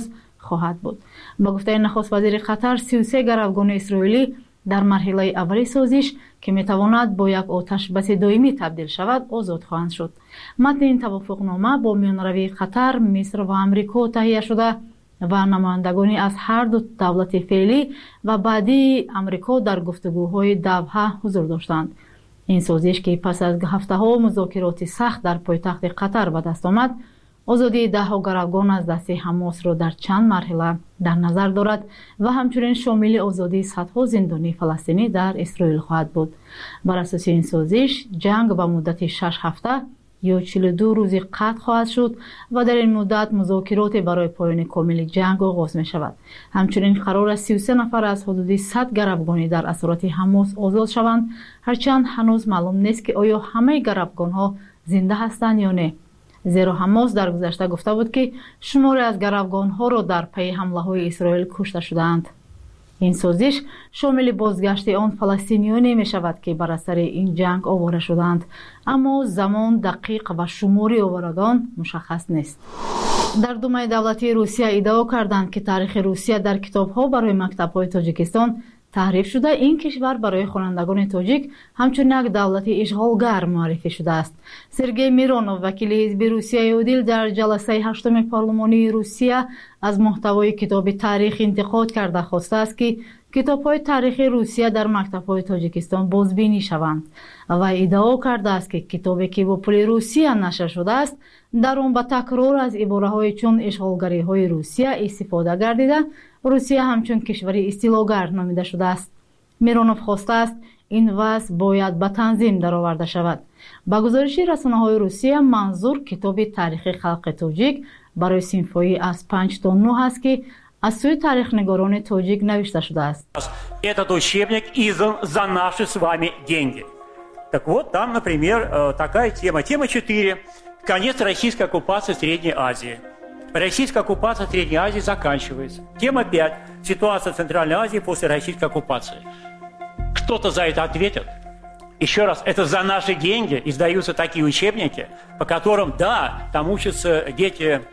خواهد بود. با گفته نخست وزیر قطر، سی و سه گروگان اسرائیلی در مرحله اولی سازش که میتواند با یک آتش بس دائمی تبدیل شود آزاد خواهند شد. متن این توافقنامه با میانروی قطر، مصر و آمریکا تهیه شده و نمایندگانی از هر دو دولت فعلی و بعدی آمریکا در گفتگوهای دوحه حضور داشتند. این سازش که پس از هفته‌ها مذاکرات سخت در پایتخت قطر به دست آمد، آزادی ده ها گروگان از دست حماس را در چند مرحله در نظر دارد و همچنین شامل آزادی صدها زندانی فلسطینی در اسرائیل خواهد بود. بر اساس این سازش، جنگ به مدت شش هفته یا چهل و دو روزی قطع خواهد شد و در این مدت مذاکرات برای پایان کامل جنگ آغاز می شود. همچنین قرار است سی و سه نفر از حدود صد گروگانی در اسارت حماس آزاد شوند، هرچند هنوز معلوم نیست که آیا همه گروگان ها زنده هستند یا نه. زیرا حماس در گذشته گفته بود که شماری از گروگان ها را در پی حمله های اسرائیل کشته شدند. این سازش شامل بازگشت آن فلسطینیانی می شود که بر اثر این جنگ آواره شدند، اما زمان دقیق و شماری آوارگان مشخص نیست. در دومه دولتی روسیه ادعا کردند که تاریخ روسیه در کتاب‌ها برای مکتب‌های تاجیکستان تحریف شده. این کشور برای خوانندگان تاجیک همچون یک دولت اشغالگر معرفی شده است. سرگئی میرونوف، وکیل حزب روسیه عادل، در جلسه هشتم پارلمانی روسیه از محتوای کتاب تاریخ انتقاد کرده خواسته است که کتاب‌های تاریخ روسیه در مکتب‌های تاجیکستان بازبینی شوند و ادعا کرده است که کتابی که با پول روسیه نشر شده است در آن به تکرار از عباره‌های چون اشغالگری‌های روسیه استفاده گردیده روسیه همچون کشوری استیلاگر نامیده شده است. میرونوف خواسته است این وضع باید به تنظیم درآورده شود. با گزارش رسانه‌های روسیه، منظور کتاب تاریخ خلق تاجیک برای صنف‌های از پنج تا نه است که از سوی تاریخ نگاران تاجیک نوشته شده است. Этот учебник издан за наши с вами деньги. Так вот, там, например, такая тема. Тема четыре. Конец российской оккупации Средней Азии. Российская оккупация Средней Азии заканчивается. Тема пять. Ситуация в Центральной Азии после российской оккупации. Кто-то за это ответит? Еще раз, это за наши деньги издаются такие учебники, по которым, да, там учатся дети э,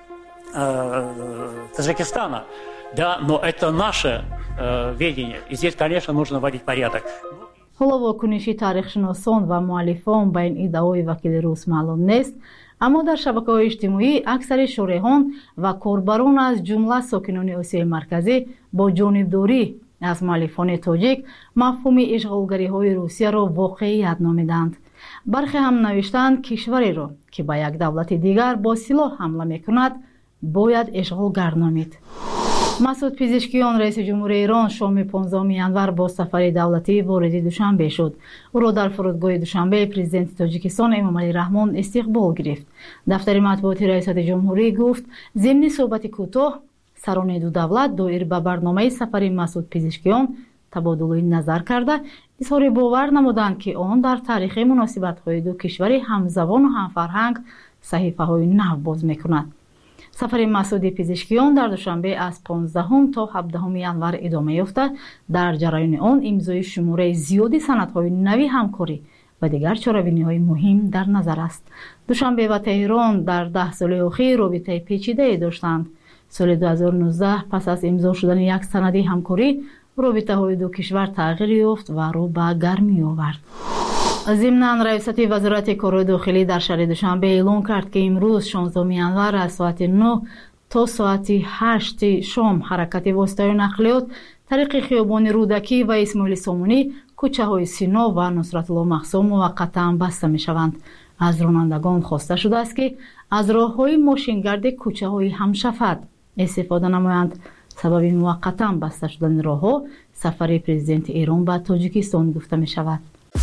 Таджикистана, да, но это наше э, видение. И здесь, конечно, нужно вводить порядок. حالا واکنشی تاریخشناسان و مؤلفان به این ادعای وکیل روس معلوم نیست، اما در شبکه‌های اجتماعی اکثر شارحان و کاربران از جمله ساکنان آسیای مرکزی با جانبداری از مؤلفان تاجیک مفهوم اشغالگری‌های روسیه را واقعیت نامیدند. برخی هم نوشتند کشوری را که به یک دولت دیگر با سلاح حمله می‌کند باید اشغالگر نامید. مسعود پزشکیان، رئیس جمهوری ایران، شام پانزدهم ینور با سفر دولتی وارد دوشنبه شد. او را در فرودگاه دوشنبه پرزیدنت تاجیکستان امامعلی رحمان استقبال گرفت. دفتر مطبوعاتی ریاست جمهوری گفت ضمن صحبت کوتاه سران دو دولت دایر به برنامه سفر مسعود پزشکیان تبادل نظر کرده اظهار باور نمودند که آن در تاریخ مناسبت‌های دو کشور همزبان و همفرهنگ صحیفه‌های نو باز می‌کند. سفر مسعود پزشکیان در دوشنبه از پانزدهم تا هفدهم ینور ادامه یافته. در جریان آن امضای شماره زیادی سندهای نوی همکاری و دیگر چاره‌بینی‌های مهم در نظر است. دوشنبه و تهران در ده سال اخیر رابطه پیچیده داشتند. سال دو هزار و نوزده پس از امضا شدن یک سند همکاری، رابطه‌های دو کشور تغییر یافت و رو به گرمی آورد. ضمناً رئیست وزارت کار داخلی در شهر دوشنبه اعلام کرد که امروز شانزدهم ینور از ساعت نه تا ساعت هشت شام حرکت واسطه‌های نقلیات طریق خیابان رودکی و اسماعیل سامونی، کوچه‌های سینا و نصرت الله مقصود موقتاً بسته می‌شوند. از رانندگان خواسته شده است که از راه‌های ماشینگرد کوچه‌های همشفت استفاده نمایند. سبب موقتاً بسته شدن راه‌ها سفر پرزیدنت ایران به تاجیکستان گفته می‌شود.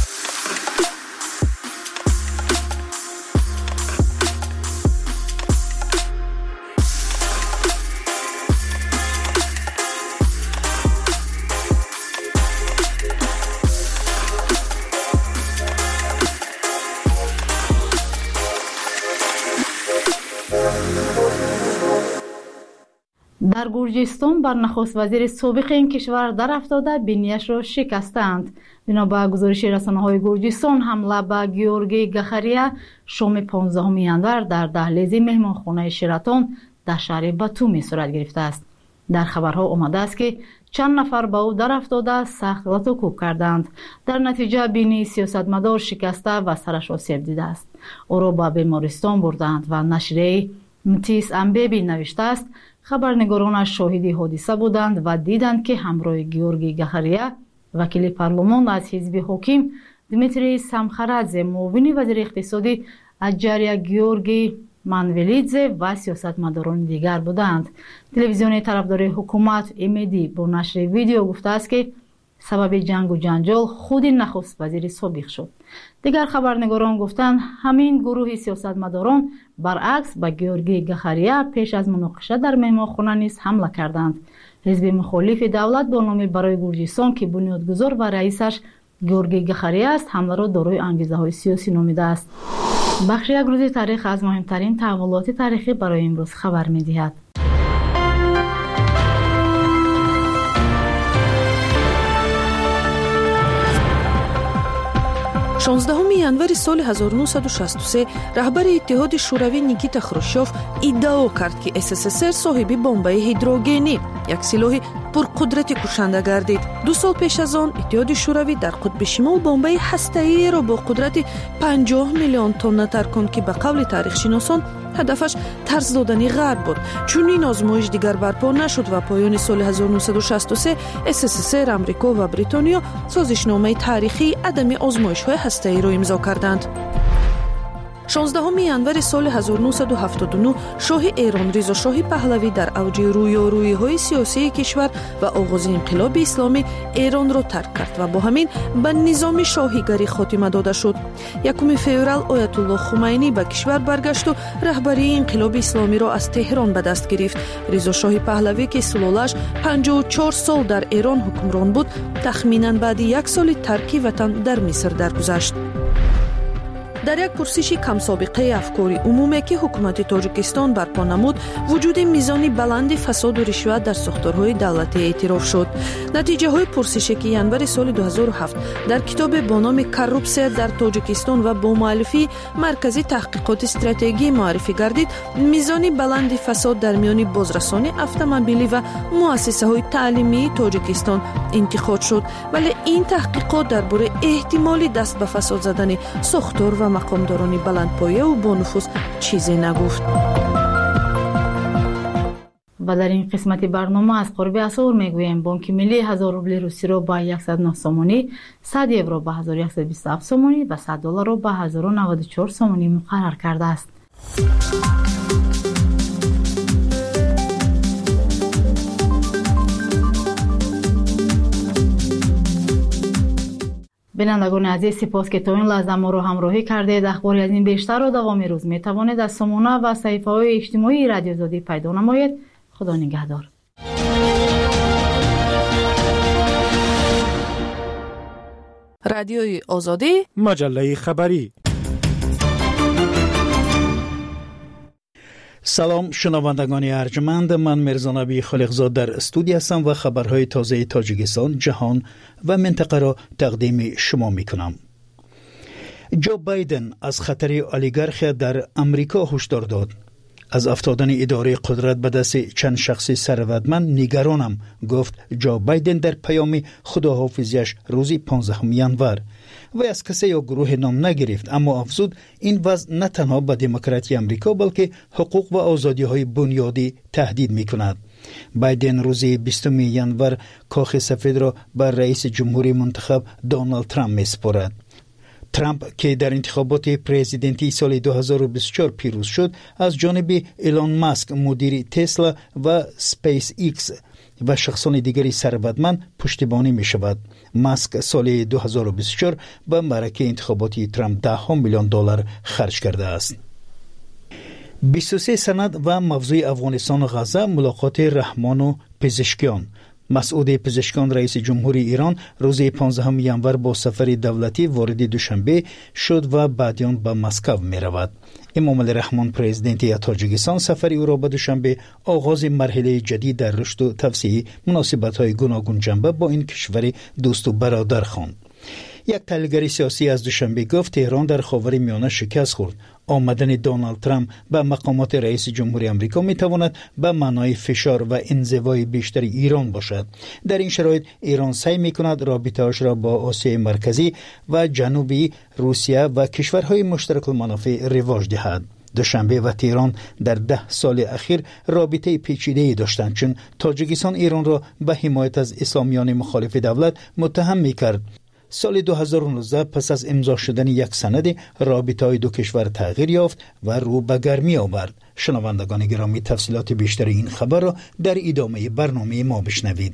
در گرجستان بر نخست وزیر سابق این کشور در افتاده بینیش را شکستند. بنا به گزارش رسانه‌های گرجستان، حمله به گیورگی گخریه شام پانزدهم ینور در دهلیز مهمانخانه شراتون در شهر باتومی صورت گرفته است. در خبرها آمده است که چند نفر با او در افتاده سخت لط و کوب کردند. در نتیجه بینی سیاستمدار شکسته و سرش آسیب دیده است. او را به بیمارستان بردند و نشریه متیس امبیبی نوشته است خبرنگارانش شاهد حادثه بودند و دیدند که همراه گیورگی گاخاریا وکیل پارلمان از حزب حاکم دمیتری سامخارادزه، معاون وزیر اقتصادی اجاریا گیورگی مانولیدزه و سیاستمداران دیگر بودند. تلویزیون طرفدار حکومت امیدی با نشر ویدیو گفته است که سبب جنگ و جنجال خود نخست وزیر سابق شد. دیگر خبرنگاران گفتند همین گروه سیاستمداران برعکس به گیورگی گاخاریا پیش از مناقشه در مهمانخانه نیز حمله کردند. حزب مخالف دولت با نام برای گرجستان که بنیادگذار و رئیسش گیورگی گاخاریا است حمله را دارای انگیزه‌های سیاسی نامیده است. بخش یک روز تاریخ از مهمترین تحولات تاریخی برای امروز خبر می‌دهد. شانزدهم январи соли ҳазору нӯҳсаду шасту се раҳбари иттиҳоди шӯравӣ Никита Хрушёв иддао кард ки СССР соҳиби бомбаи ҳидрогенӣ, як силоҳи пурқудрати кушанда гардид. ду сол пеш аз он иттиҳоди шӯравӣ дар қутби шимол бомбаи ҳастаиеро бо қудрати панҷоҳ миллион тонна тарконд ки ба қавли тарихшиносон ҳадафаш тарс додани ғарб буд. чунин озмоиш дигар барпо нашуд ва поёни соли ҳазору нӯҳсаду шасту се СССР, Амрико ва Бритониё созишномаи таърихии адами озмоишҳои ҳастаиро имзо карданд. шонздаҳуми январи соли ҳазору нӯҳсаду ҳафтоду нӯҳ шоҳи Эрон Ризо Шоҳи Паҳлавӣ дар авҷи рӯёрӯиҳои сиёсии кишвар ва оғози инқилоби исломӣ Эронро тарк кард ва бо ҳамин ба низоми шоҳигарӣ хотима дода шуд. якуми феврал Оятуллоҳ Хумайнӣ ба кишвар баргашту раҳбарии инқилоби исломиро аз Теҳрон ба даст гирифт. Ризо Шоҳи Паҳлавӣ ки сулолааш панҷоҳу чор сол дар Эрон ҳукмрон буд, тахминан баъди як соли тарки ватан дар Миср даргузашт. дар як пурсиши камсобиқаи афкори умуме ки ҳукумати Тоҷикистон барпо намуд, вуҷуди мизони баланди фасоду ришват дар сохторҳои давлатӣ эътироф шуд. натиҷаҳои пурсише ки январи соли ду ҳазору ҳафт дар китобе бо номи «Коррупсия дар Тоҷикистон» ва бо муаллифи Маркази таҳқиқоти стратегӣ муаррифӣ гардид, мизони баланди фасод дар миёни бозрасони автомобилӣ ва муассисаҳои таълимии Тоҷикистон интиқод шуд, вале ин таҳқиқот дар бораи эҳтимоли даст ба фасод задани сохтор ва мақомдорони баландпояву бонуфуз чизе нагуфт. و در این قسمت برنامه از قرب اسعار میگوییم بانک ملی هزار روبل روسی را با صد و نه سومانی، صد یورو با هزار و صد و بیست و هفت سومانی و صد دلار را با هزار و نود و چهار سومانی مقرر کرده است. بینندگان عزیز، سپاس که تا این لحظه ما رو همراهی کردید. اخباری از این بیشتر را دوام روز می توانید از سامانه و صفحه های اجتماعی رادیو آزادی پیدا نمایید. خدا نگهدار. رادیوی آزادی، مجله خبری. سلام شنوندگان ارجمند، من میرزا نبی خالقزاد در استودیو هستم و خبرهای تازه تاجیکستان، جهان و منطقه را تقدیم شما میکنم. جو بایدن از خطر اولیگارخی در امریکا هشدار داد. از افتادن اداره قدرت به دست چند شخص ثروتمند نگرانم، گفت جو بایدن در پیام خداحافظیش روزی پانزدهم январ. و از کسی یا گروه نام نگرفت، اما افزود این وضع نه تنها به دموکراسی امریکا بلکه حقوق و آزادی های بنیادی تهدید می کند. بایدن روزی بیستم январ کاخ سفید را بر رئیس جمهوری منتخب دونالد ترامپ می سپارد. ترامپ که در انتخابات پرزیدنتی سال دو هزار و بیست و چهار پیروز شد، از جانب ایلان ماسک مدیر تسلا و سپیس ایکس و شخصان دیگری ثروتمند پشتیبانی می شود. ماسک سال دو هزار و بیست و چهار به معرکه انتخاباتی ترامپ ده میلیون دلار خرج کرده است. بیست و سه سند و موضوع افغانستان و غزه، ملاقات رحمان و پزشکیان. مسعود پزشکیان رئیس جمهوری ایران روز پانزدهم январ با سفر دولتی وارد دوشنبه شد و بعدیان به مسکو می رود. امام علی رحمان پرزیدنت تاجیکستان سفر او را به دوشنبه آغاز مرحله جدید در رشد و توسعه مناسبت‌های گوناگون جنبه با این کشور دوست و برادر خواند. یک تحلیلگر سیاسی از دوشنبه گفت تهران در خاورمیانه شکست خورد. آمدن دونالد ترامپ به مقامات رئیس جمهوری آمریکا می تواند به معنای فشار و انزوای بیشتر ایران باشد. در این شرایط ایران سعی می کند رابطه‌اش را با آسیای مرکزی و جنوبی، روسیه و کشورهای مشترک المنافع رواج دهد. دوشنبه و تهران در ده سال اخیر رابطه پیچیده‌ای داشتند، چون تاجیکستان ایران را به حمایت از اسلامیان مخالف دولت متهم می‌کرد. سال دو هزار و نوزده پس از امضا شدن یک سند رابطه‌های دو کشور تغییر یافت و رو به گرمی آورد. شنوندگان گرامی، تفصیلات بیشتر این خبر را در ادامه برنامه ما بشنوید.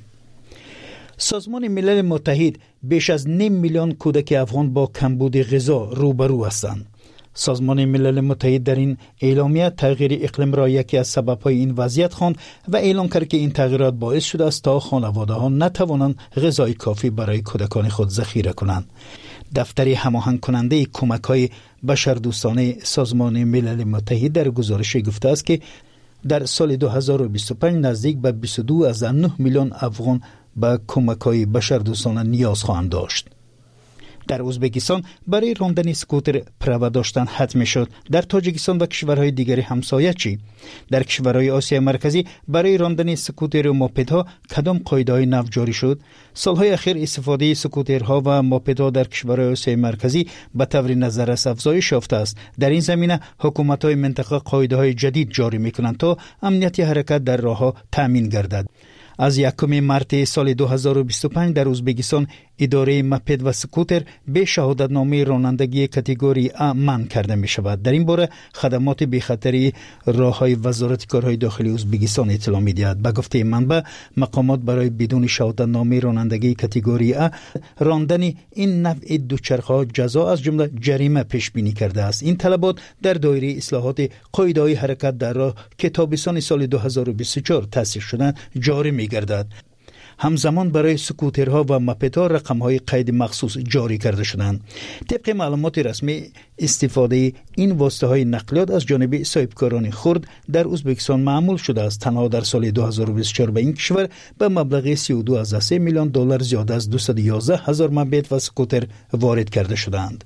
سازمان ملل متحد بیش از نیم میلیون کودک افغان با کمبود غذا روبرو هستند. سازمان ملل متحد در این اعلامیه تغییر اقلیم را یکی از سبب‌های این وضعیت خواند و اعلام کرد که این تغییرات باعث شده است تا خانواده‌ها نتوانند غذای کافی برای کودکان خود ذخیره کنند. دفتر هماهنگ کننده کمک‌های بشردوستانه سازمان ملل متحد در گزارش گفته است که در سال دو هزار و بیست و پنج نزدیک به بیست و دو از نه میلیون افغان به کمک‌های بشردوستانه نیاز خواهند داشت. در ازبکستان برای راندن اسکوتر پروا داشتن حتم شد. در تاجیکستان و کشورهای دیگر همسایه چی؟ در کشورهای آسیا مرکزی برای راندن اسکوتر و موپدها کدام قاعده‌های نو جاری شد؟ سالهای اخیر استفاده اسکوترها و موپدها در کشورهای آسیا مرکزی به طور نظررس افزایش یافته است. در این زمینه حکومت‌های منطقه قاعده‌های جدید جاری می‌کنند تا امنیت حرکت در راه‌ها تامین گردد. از یکم مارس سال دو هزار و بیست و پنج در ازبکستان اداره موپد و سکوتر به شهادتنامه رانندگی کاتگوری A منع کرده می شود. در این باره خدمات بی‌خطری راههای وزارت کارهای داخلی ازبکستان اطلاع می دهد. به گفته منبع، مقامات برای بدون شهادتنامه رانندگی کاتگوری A راندن این نوع دوچرخه‌ها جزا از جمله جریمه پیش بینی کرده است. این طلبات در دایره اصلاحات قاعده‌های حرکت در راه که تابستان سال دو هزار و بیست و چهار تأسیس شدند جاری می گردد. همزمان برای سکوترها و موپدها رقم‌های قید مخصوص جاری کرده شدند. طبق معلومات رسمی، استفاده این واسطه‌های نقلیات از جانب صاحبکاران خرد در ازبکستان معمول شده است. تنها در سال دو هزار و بیست و چهار به این کشور به مبلغ سی و دو از سه میلیون دلار زیاد از دویست و یازده هزار موپد و سکوتر وارد کرده شدند.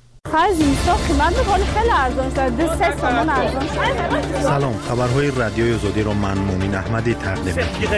سلام، خبرهای رادیوی آزادی را من مومن احمدی تقدیم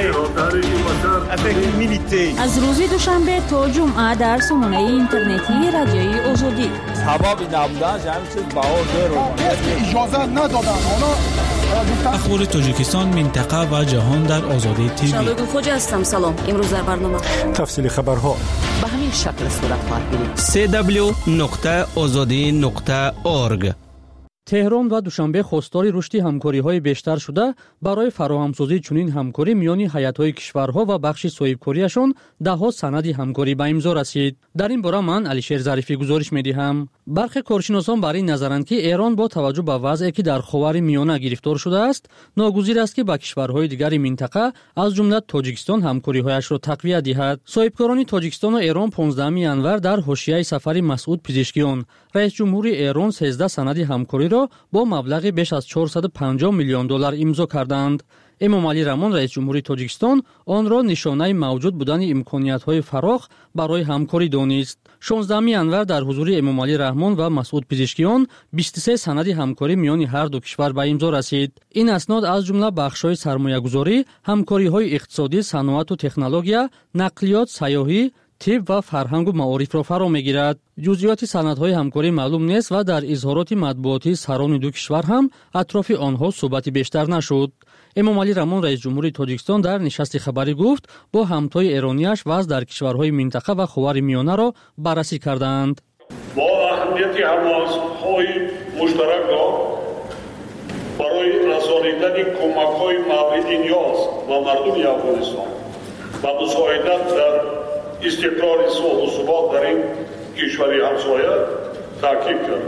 می‌کنم. از روز دوشنبه تا جمعه در سامانه اینترنتی رادیوی آزادی. سبب نبودنش همین چیز بهار رو اجازه ندادن. حالا اخبار تاجیکستان، منطقه و جهان در آزادی تیوی. شبگون خوجا هستم. سلام. امروز در برنامه تفصیل خبرها به همین شکل صورت خواهد گرفت. سی دبلیو نقطه آزادی نقطه اورگ. تهران و دوشنبه خواستار رشد همکاری‌های بیشتر شده برای فراهمسازی چنین همکاری میان هیئت‌های کشورها و بخش صاحبکاریشان ده‌ها سند همکاری به امضا رسید. در این باره من علیشیر ظریفی گزارش می‌دهم. برخی کارشناسان بر این نظرند که ایران با توجه به وضعی که در خاورمیانه گرفتار شده است، ناگزیر است که با کشورهای دیگر منطقه از جمله تاجیکستان همکاری‌هایش را تقویت دهد. صاحبکاران تاجیکستان و ایران پانزدهم ینور در حاشیه سفر مسعود پزشکیان، رئیس جمهور ایران سیزده سند همکاری را با مبلغ بیش از چهارصد و پنجاه میلیون دلار امضا کردند. امامعلی رحمان رئیس جمهوری تاجیکستان آن را نشانه موجود بودن امکانیت‌های فراخ برای همکاری دانست. شانزدهم ینور در حضور امامعلی رحمان و مسعود پزشکیان بیست و سه سند همکاری میان هر دو کشور به امضا رسید. این اسناد از جمله بخش‌های سرمایه‌گذاری، همکاری‌های اقتصادی، صنعت و تکنولوژی، نقلیات، سیاحی، طب و فرهنگ و معارف را فرا می‌گیرد. جزئیات سندهای همکاری معلوم نیست و در اظهارات مطبوعاتی سران دو کشور هم اطراف آنها صحبتی بیشتر نشد. امامعلی رحمان رئیس جمهوری تاجیکستان در نشست خبری گفت با همتای ایرانیش وضع در کشورهای منطقه و خاورمیانه را بررسی کردند. با اهمیت هم‌آژی مشترک را برای رسانیدن کمک‌های مورد نیاز و مردم افغانستان و مساعدت در استقرار صلح و ثبات در این کشور همسایه تاکید کرد.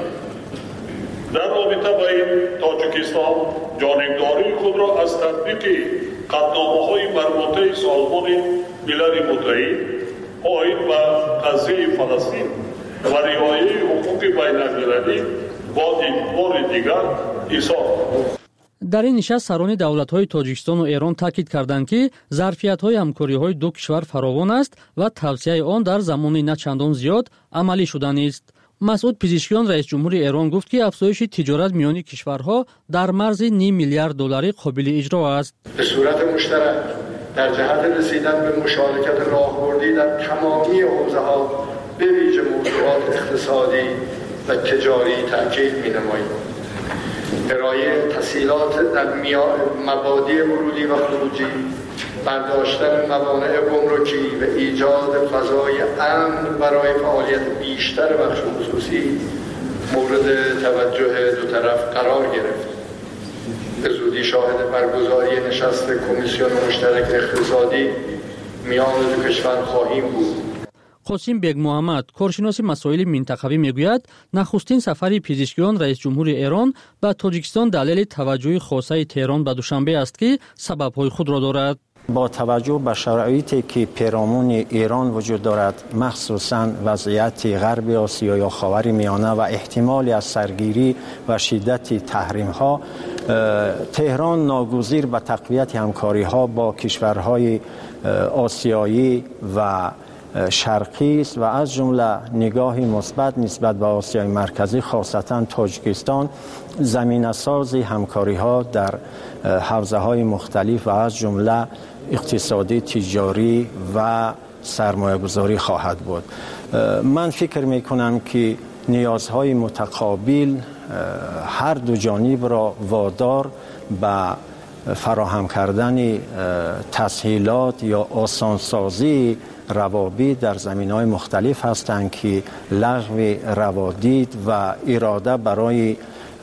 در رابطه با این تاجیکستان جانبداری خود را از تطبیق قطعنامه‌های مربوطه سازمان ملل متحد آیین به قضیه فلسطین و رعایت حقوق بین‌المللی با بار دیگر ایثار کرد. در این نشست سران دولت‌های تاجیکستان و ایران تاکید کردند که ظرفیت‌های همکاری‌های دو کشور فراوان است و توسعه آن در زمان نه چندان زیاد عملی شدن است. مسعود پزشکیان رئیس جمهور ایران گفت که افزایش تجارت میان کشورها در مرز نیم میلیارد دلاری قابل اجرا است. به صورت مشترک در جهت رسیدن به مشارکت راهبردی در تمامی حوزه‌ها به ویژه موضوعات اقتصادی و تجاری تاکید می‌نماییم. ارائه تسهیلات در مبادی ورودی و خروجی، برداشتن موانع گمرکی و ایجاد فضای امن برای فعالیت بیشتر بخش خصوصی مورد توجه دو طرف قرار گرفت. به زودی شاهد برگزاری نشست کمیسیون مشترک اقتصادی میان دو کشور خواهیم بود. قاسم بیگ محمد کارشناس مسائل منطقوی میگوید نخستین سفر پزشکیان رئیس جمهور ایران به تاجیکستان دلیل توجه خاصه تهران به دوشنبه است که سبب‌های خود را دارد. با توجه به شرایطی که پیرامون ایران وجود دارد، مخصوصاً وضعیت غرب آسیا یا خاور میانه و احتمالی از سرگیری و شدت تحریم‌ها، تهران ناگزیر به تقویت همکاری‌ها با کشورهای آسیایی و شرقی است و از جمله نگاهی مثبت نسبت به آسیای مرکزی خاصتا تاجیکستان زمینه‌ساز همکاری‌ها در حوزه‌های مختلف و از جمله اقتصادی، تجاری و سرمایه‌گذاری خواهد بود. من فکر می‌کنم که نیازهای متقابل هر دو جانب را وادار به فراهم کردن تسهیلات یا آسانسازی روابط در زمینه‌های مختلف هستند که لغو روادید و اراده برای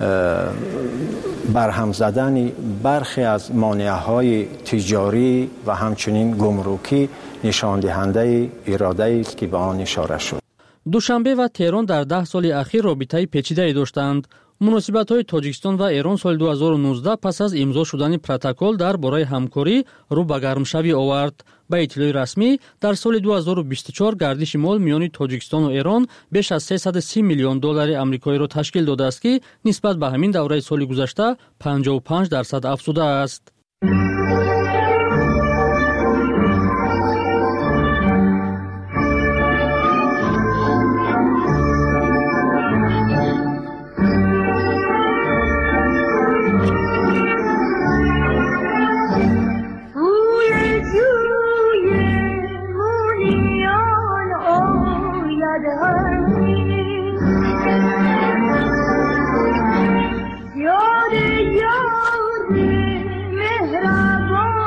برهم زدن برخی از مانع‌های تجاری و همچنین گمرکی نشان دهنده اراده است که به آن اشاره شد. دوشنبه و تهران در ده سال اخیر رابطه پیچیده داشتند. مناسبت‌های تاجیکستان و ایران سال دو هزار و نوزده پس از امضا شدن پروتکل در باره همکاری رو به گرمشوی آورد. به اطلاع رسمی در سال دو هزار و بیست و چهار گردش مال میان تاجیکستان و ایران بیش از سیصد و سی میلیون دلار آمریکایی را تشکیل داده است که نسبت به همین دوره سال گذشته پنجاه و پنج درصد افزوده است. یاد یاد مهربان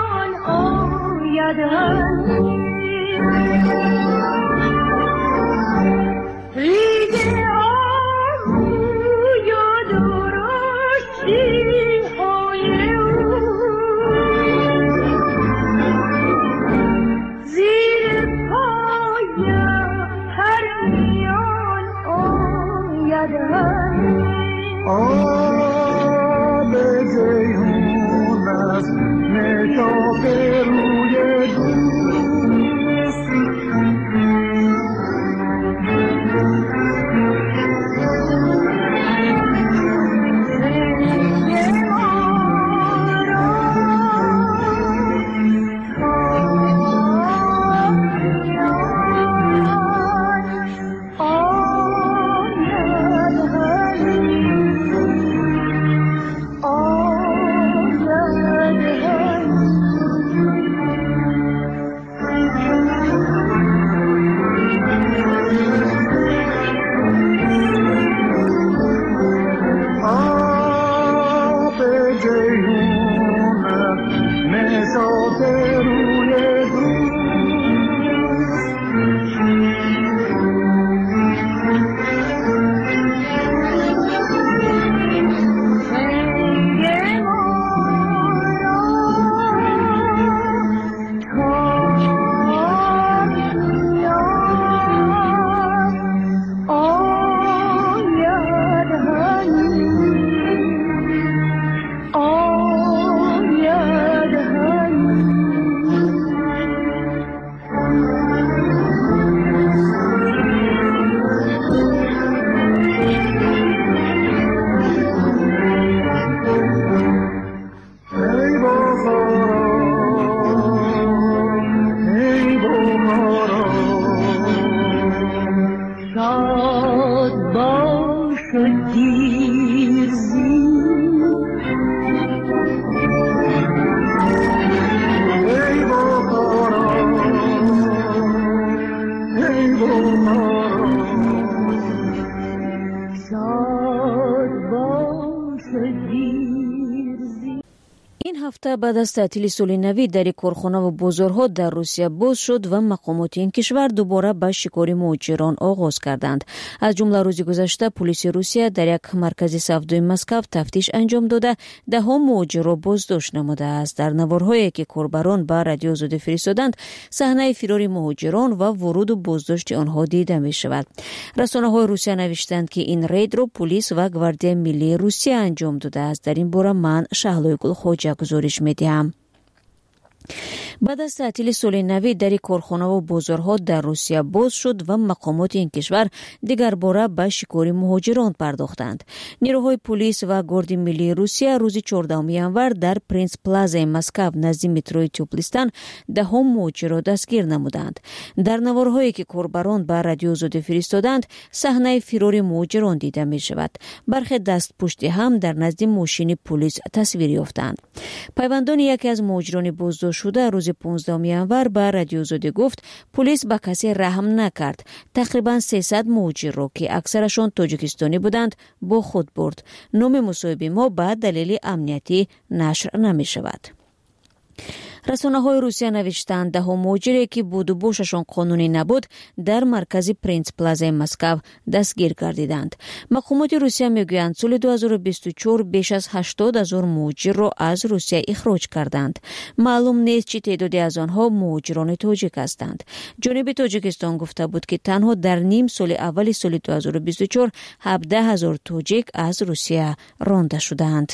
ҳафта баъд аз таътили соли навӣ дари корхонаву бозорҳо дар Русия боз шуд ва мақомоти ин кишвар дубора ба шикори муҳоҷирон оғоз карданд. Аз ҷумла рӯзи гузашта полиси Русия дар як маркази савдои Москав тафтиш анҷом дода даҳо муҳоҷирро боздошт намудааст. Дар наворҳое ки корбарон ба радиоозодӣ фиристоданд, саҳнаи фирори муҳоҷирон ва вуруду боздошти онҳо дида мешавад. расонаҳои Русия навиштанд ки ин рейдро полис ва гвардияи миллии Русия анҷом додааст. дар ин бора ман Шаҳлои Гулхоҷа гузориш медиҳам. баъд аз таътили соли навӣ дари корхонаву бозорҳо дар Русия боз шуд ва мақомоти ин кишвар дигар бора ба шикори муҳоҷирон пардохтанд. нирӯҳои полис ва горди миллии Русия рӯзи чордаҳуми январ дар Принц Плазаи Москав назди метрои Тёплистан даҳо муҳоҷирро дастгир намуданд. дар наворҳое ки корбарон ба радиоозодӣ фиристоданд, саҳнаи фирори муҳоҷирон дида мешавад. бархе дастпушти ҳам дар назди мошини полис тасвир ёфтанд. пайвандони яке аз муҳоҷирони боздоштшуда рӯзи понздаҳуми январ ба радиоозодӣ гуфт, полис ба касе раҳм накард. тақрибан сесад муҳоҷирро ки аксарашон тоҷикистонӣ буданд бо худ бурд. номи мусоҳиби мо ба далели амниятӣ нашр намешавад. расонаҳои Русия навиштанд даҳо муҳоҷире ки буду бошашон қонунӣ набуд дар маркази Принц Плазаи Москав дастгир гардиданд. мақомоти Русия мегӯянд соли ду ҳазору бисту чор беш аз ҳаштод ҳазор муҳоҷирро аз Русия ихроҷ карданд. маълум нест чӣ теъдоде аз онҳо муҳоҷирони тоҷик ҳастанд. ҷониби Тоҷикистон гуфта буд ки танҳо дар ним соли аввали соли ду ҳазору бисту чор ҳабдаҳ ҳазор тоҷик аз Русия ронда шуданд.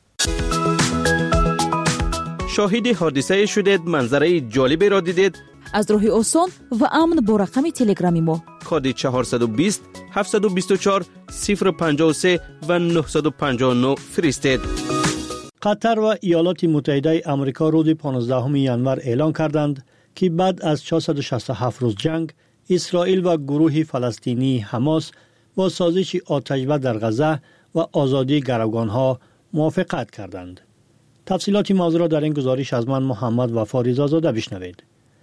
شاهد حادثه شدید، منظره جالبی را دیدید؟ از راهی آسان و امن با رقم تلگرامی ما کد چهارصد و بیست هفتصد و بیست و چهار صفر پنجاه و سه و نهصد و پنجاه و نه فرستید. قطر و ایالات متحده آمریکا روز پانزدهم ینور اعلان کردند که بعد از چهارصد و شصت و هفت روز جنگ، اسرائیل و گروه فلسطینی حماس با سازش آتش‌بس در غزه و آزادی گروگان‌ها موافقت کردند. تفصیلات موضوع را در این گزارش از من محمد وفا رضازاده بشنوید.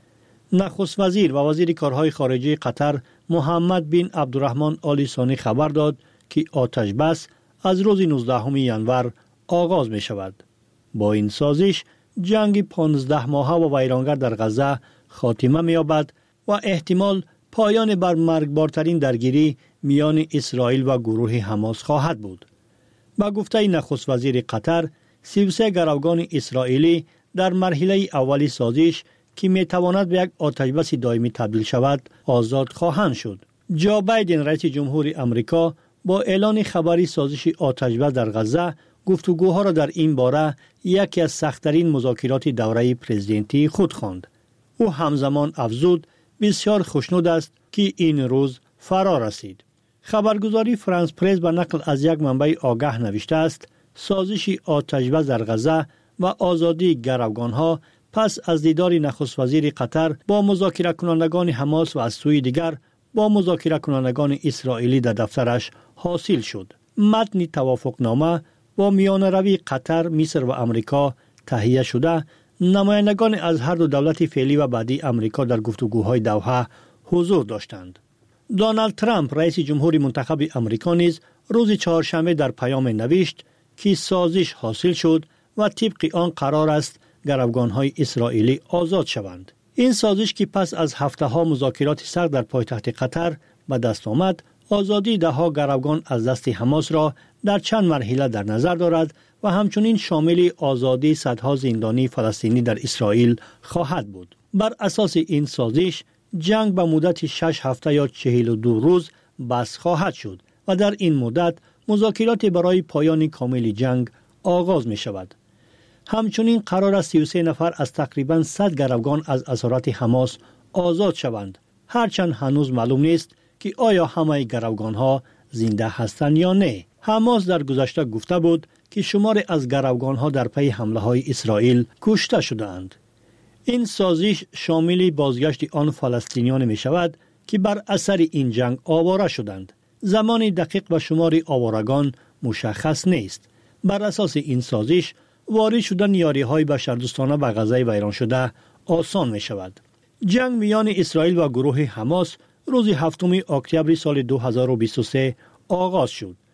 نخست وزیر و وزیر کارهای خارجه قطر محمد بن عبدالرحمن آل ثانی خبر داد که آتش بس از روز نوزدهم ینور آغاز می شود. با این سازش جنگ پانزده ماهه و ویرانگر در غزه خاتمه می یابد و احتمال پایان بر مرگبارترین درگیری میان اسرائیل و گروه حماس خواهد بود. با گفته نخست وزیر قطر، سی و سه گروگان اسرائیلی در مرحله اولی سازش که می تواند به یک آتشبس دائمی تبدیل شود آزاد خواهند شد. جو بایدن رئیس جمهور آمریکا با اعلان خبری سازش آتشبس در غزه گفتگوها را در این باره یکی از سخت‌ترین مذاکرات دوره پرزیدنتی خود خواند. او همزمان افزود بسیار خوشنود است که این روز فرا رسید. خبرگزاری فرانس پرس به نقل از یک منبع آگاه نوشته است سازش آتشبس در غزه و آزادی گروگانها پس از دیدار نخست وزیر قطر با مذاکره کنندگان حماس و از سوی دیگر با مذاکره کنندگان اسرائیلی در دفترش حاصل شد. متن توافقنامه با میانروی قطر، مصر و آمریکا تهیه شده، نمایندگان از هر دو دولت فعلی و بعدی آمریکا در گفتگوهای دوحه حضور داشتند. دونالد ترامپ رئیس جمهور منتخب آمریکا نیز روز چهارشنبه در پیام نوشت که سازش حاصل شد و طبق آن قرار است گروگان‌های اسرائیلی آزاد شوند. این سازش که پس از هفته‌ها مذاکرات سخت در پایتخت قطر به دست آمد، آزادی ده‌ها گروگان از دست حماس را در چند مرحله در نظر دارد و همچنین شامل آزادی صدها زندانی فلسطینی در اسرائیل خواهد بود. بر اساس این سازش جنگ به مدت شش هفته یا چهل و دو روز بس خواهد شد و در این مدت مذاکرات برای پایان کامل جنگ آغاز می شود. همچنین قرار است سی و سه نفر از تقریباً صد گروگان از اسارت حماس آزاد شوند. هرچند هنوز معلوم نیست که آیا همه گروگان ها زنده هستند یا نه. حماس در گذشته گفته بود که شمار از گروگان ها در پی حمله های اسرائیل کشته شدند. این سازش شامل بازگشت آن فلسطینیان می شود که بر اثر این جنگ آواره شدند. زمان دقیق و شمار آوارگان مشخص نیست. بر اساس این سازش وارد شدن یاری‌های بشردوستانه به غزه ویران شده آسان می شود. جنگ میان اسرائیل و گروه حماس روز هفتم اکتبر سال دو هزار و بیست و سه آغاز شد.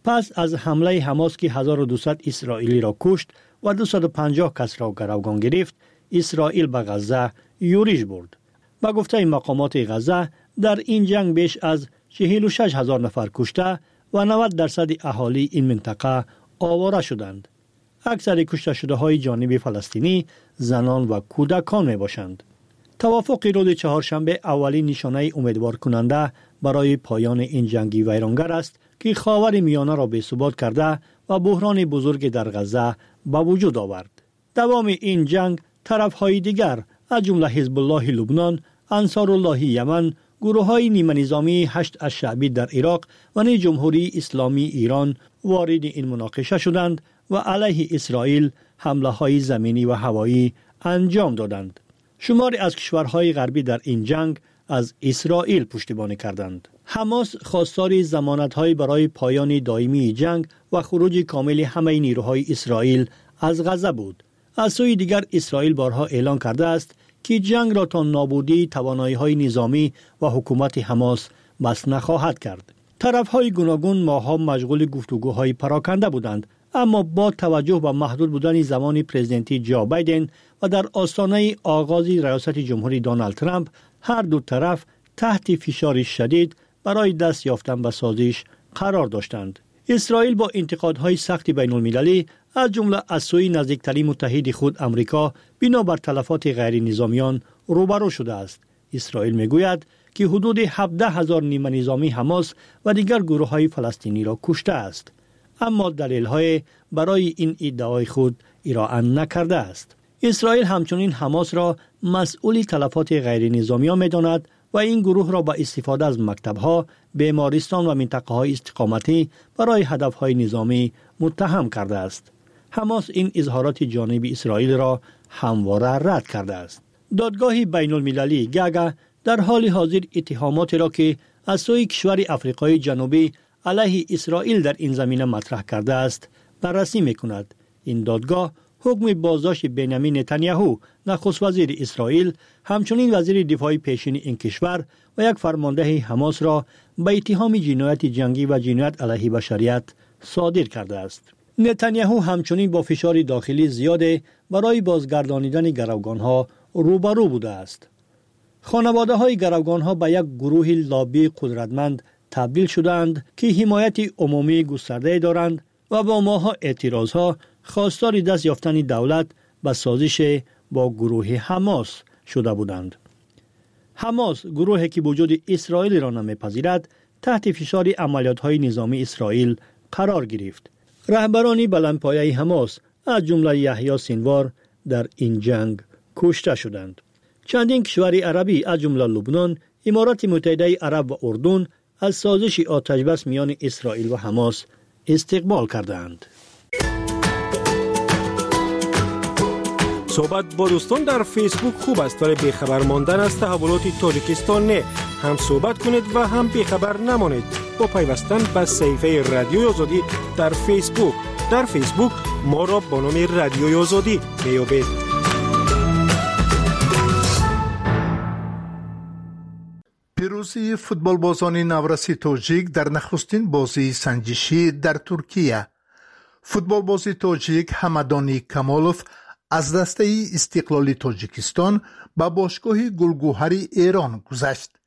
پس از حمله حماس که هزار و دویست اسرائیلی را کشت و دویست و پنجاه کس را گروگان گرفت، اسرائیل به غزه یورش برد. با گفته مقامات غزه در این جنگ بیش از چهل و شش هزار نفر کشته و نود درصد اهالی این منطقه آواره شدند. اکثر کشته شده های جانب فلسطینی زنان و کودکان می باشند. توافق روز چهارشنبه اولین نشانه امیدوار کننده برای پایان این جنگی ویرانگر است که خاور میانه را بی‌ثبات کرده و بحران بزرگ در غزه به وجود آورد. دوام این جنگ طرف‌های دیگر از جمله حزب الله لبنان، انصار الله یمن، گروه‌های نیمه نظامی هشت الشعبی در عراق و نیز جمهوری اسلامی ایران وارد این مناقشه شدند و علیه اسرائیل حمله‌های زمینی و هوایی انجام دادند. شماری از کشورهای غربی در این جنگ از اسرائیل پشتیبانی کردند. حماس خواستار ضمانت‌های برای پایان دائمی جنگ و خروج کامل همه نیروهای اسرائیل از غزه بود. از سوی دیگر اسرائیل بارها اعلان کرده است که جنگ را تا نابودی توانایی‌های نظامی و حکومت حماس بس نخواهد کرد. طرف‌های گوناگون ماه‌ها مشغول گفتگوهای پراکنده بودند، اما با توجه به محدود بودن زمان پرزیدنتی جو بایدن و در آستانه آغاز ریاست جمهوری دونالد ترامپ، هر دو طرف تحت فشار شدید برای دست یافتن به سازش قرار داشتند. اسرائیل با انتقادهای سخت بین المللی از جمله از سوی نزدیکترین متحد خود امریکا بنابر تلفات غیر نظامیان روبرو شده است. اسرائیل میگوید که حدود هفده هزار نیمه نظامی حماس و دیگر گروه‌های فلسطینی را کشته است، اما دلیل‌های برای این ادعای خود ارائه نکرده است. اسرائیل همچنین حماس را مسئول تلفات غیر نظامیان می‌داند و این گروه را با استفاده از مکتب‌ها، بیمارستان و منطقه‌های استقامتی برای هدف‌های نظامی متهم کرده است. حماس این اظهارات جانب اسرائیل را همواره رد کرده است. دادگاه بین المللی گاگا در حال حاضر اتهامات را که از سوی کشور افریقای جنوبی علیه اسرائیل در این زمینه مطرح کرده است بررسی می‌کند. این دادگاه حکم بازداشت بنیامین نتانیاهو نخست وزیر اسرائیل، همچنین وزیر دفاع پیشین این کشور و یک فرمانده حماس را به اتهام جنایت جنگی و جنایت علیه بشریت صادر کرده است. نتانیاهو همچنین با فشار داخلی زیاد برای بازگردانیدن گروگان‌ها روبرو بوده است. خانواده‌های گروگان‌ها به یک گروه لابی قدرتمند تبدیل شدند که حمایت عمومی گسترده دارند و با ماها اعتراضها خواستار دست یافتن دولت به سازش با گروه حماس شده بودند. حماس، گروهی که وجود اسرائیل را نمی‌پذیرد، تحت فشار عملیات‌های نظامی اسرائیل قرار گرفت. رهبران بلندپایه حماس از جمله یحیی سینوار در این جنگ کشته شدند. چندین کشور عربی از جمله لبنان، امارات متحده عرب و اردن از سازش آتش‌بس میان اسرائیل و حماس استقبال کردند. صحبت با دوستان در فیسبوک خوب است، ولی بیخبر ماندن از تحولات تاجیکستان نه. هم صحبت کنید و هم بیخبر نمانید با پیوستن به صفحه رادیوی آزادی در فیسبوک. در فیسبوک ما را با نام رادیوی آزادی میابید. پیروزی فوتبالبازان نورسی تاجیک در نخستین بازی سنجشی در ترکیه. فوتبالباز تاجیک همدانی کمالوف از دسته استقلالی تاجیکستان به باشگاه گلگوهر ایران گذشت.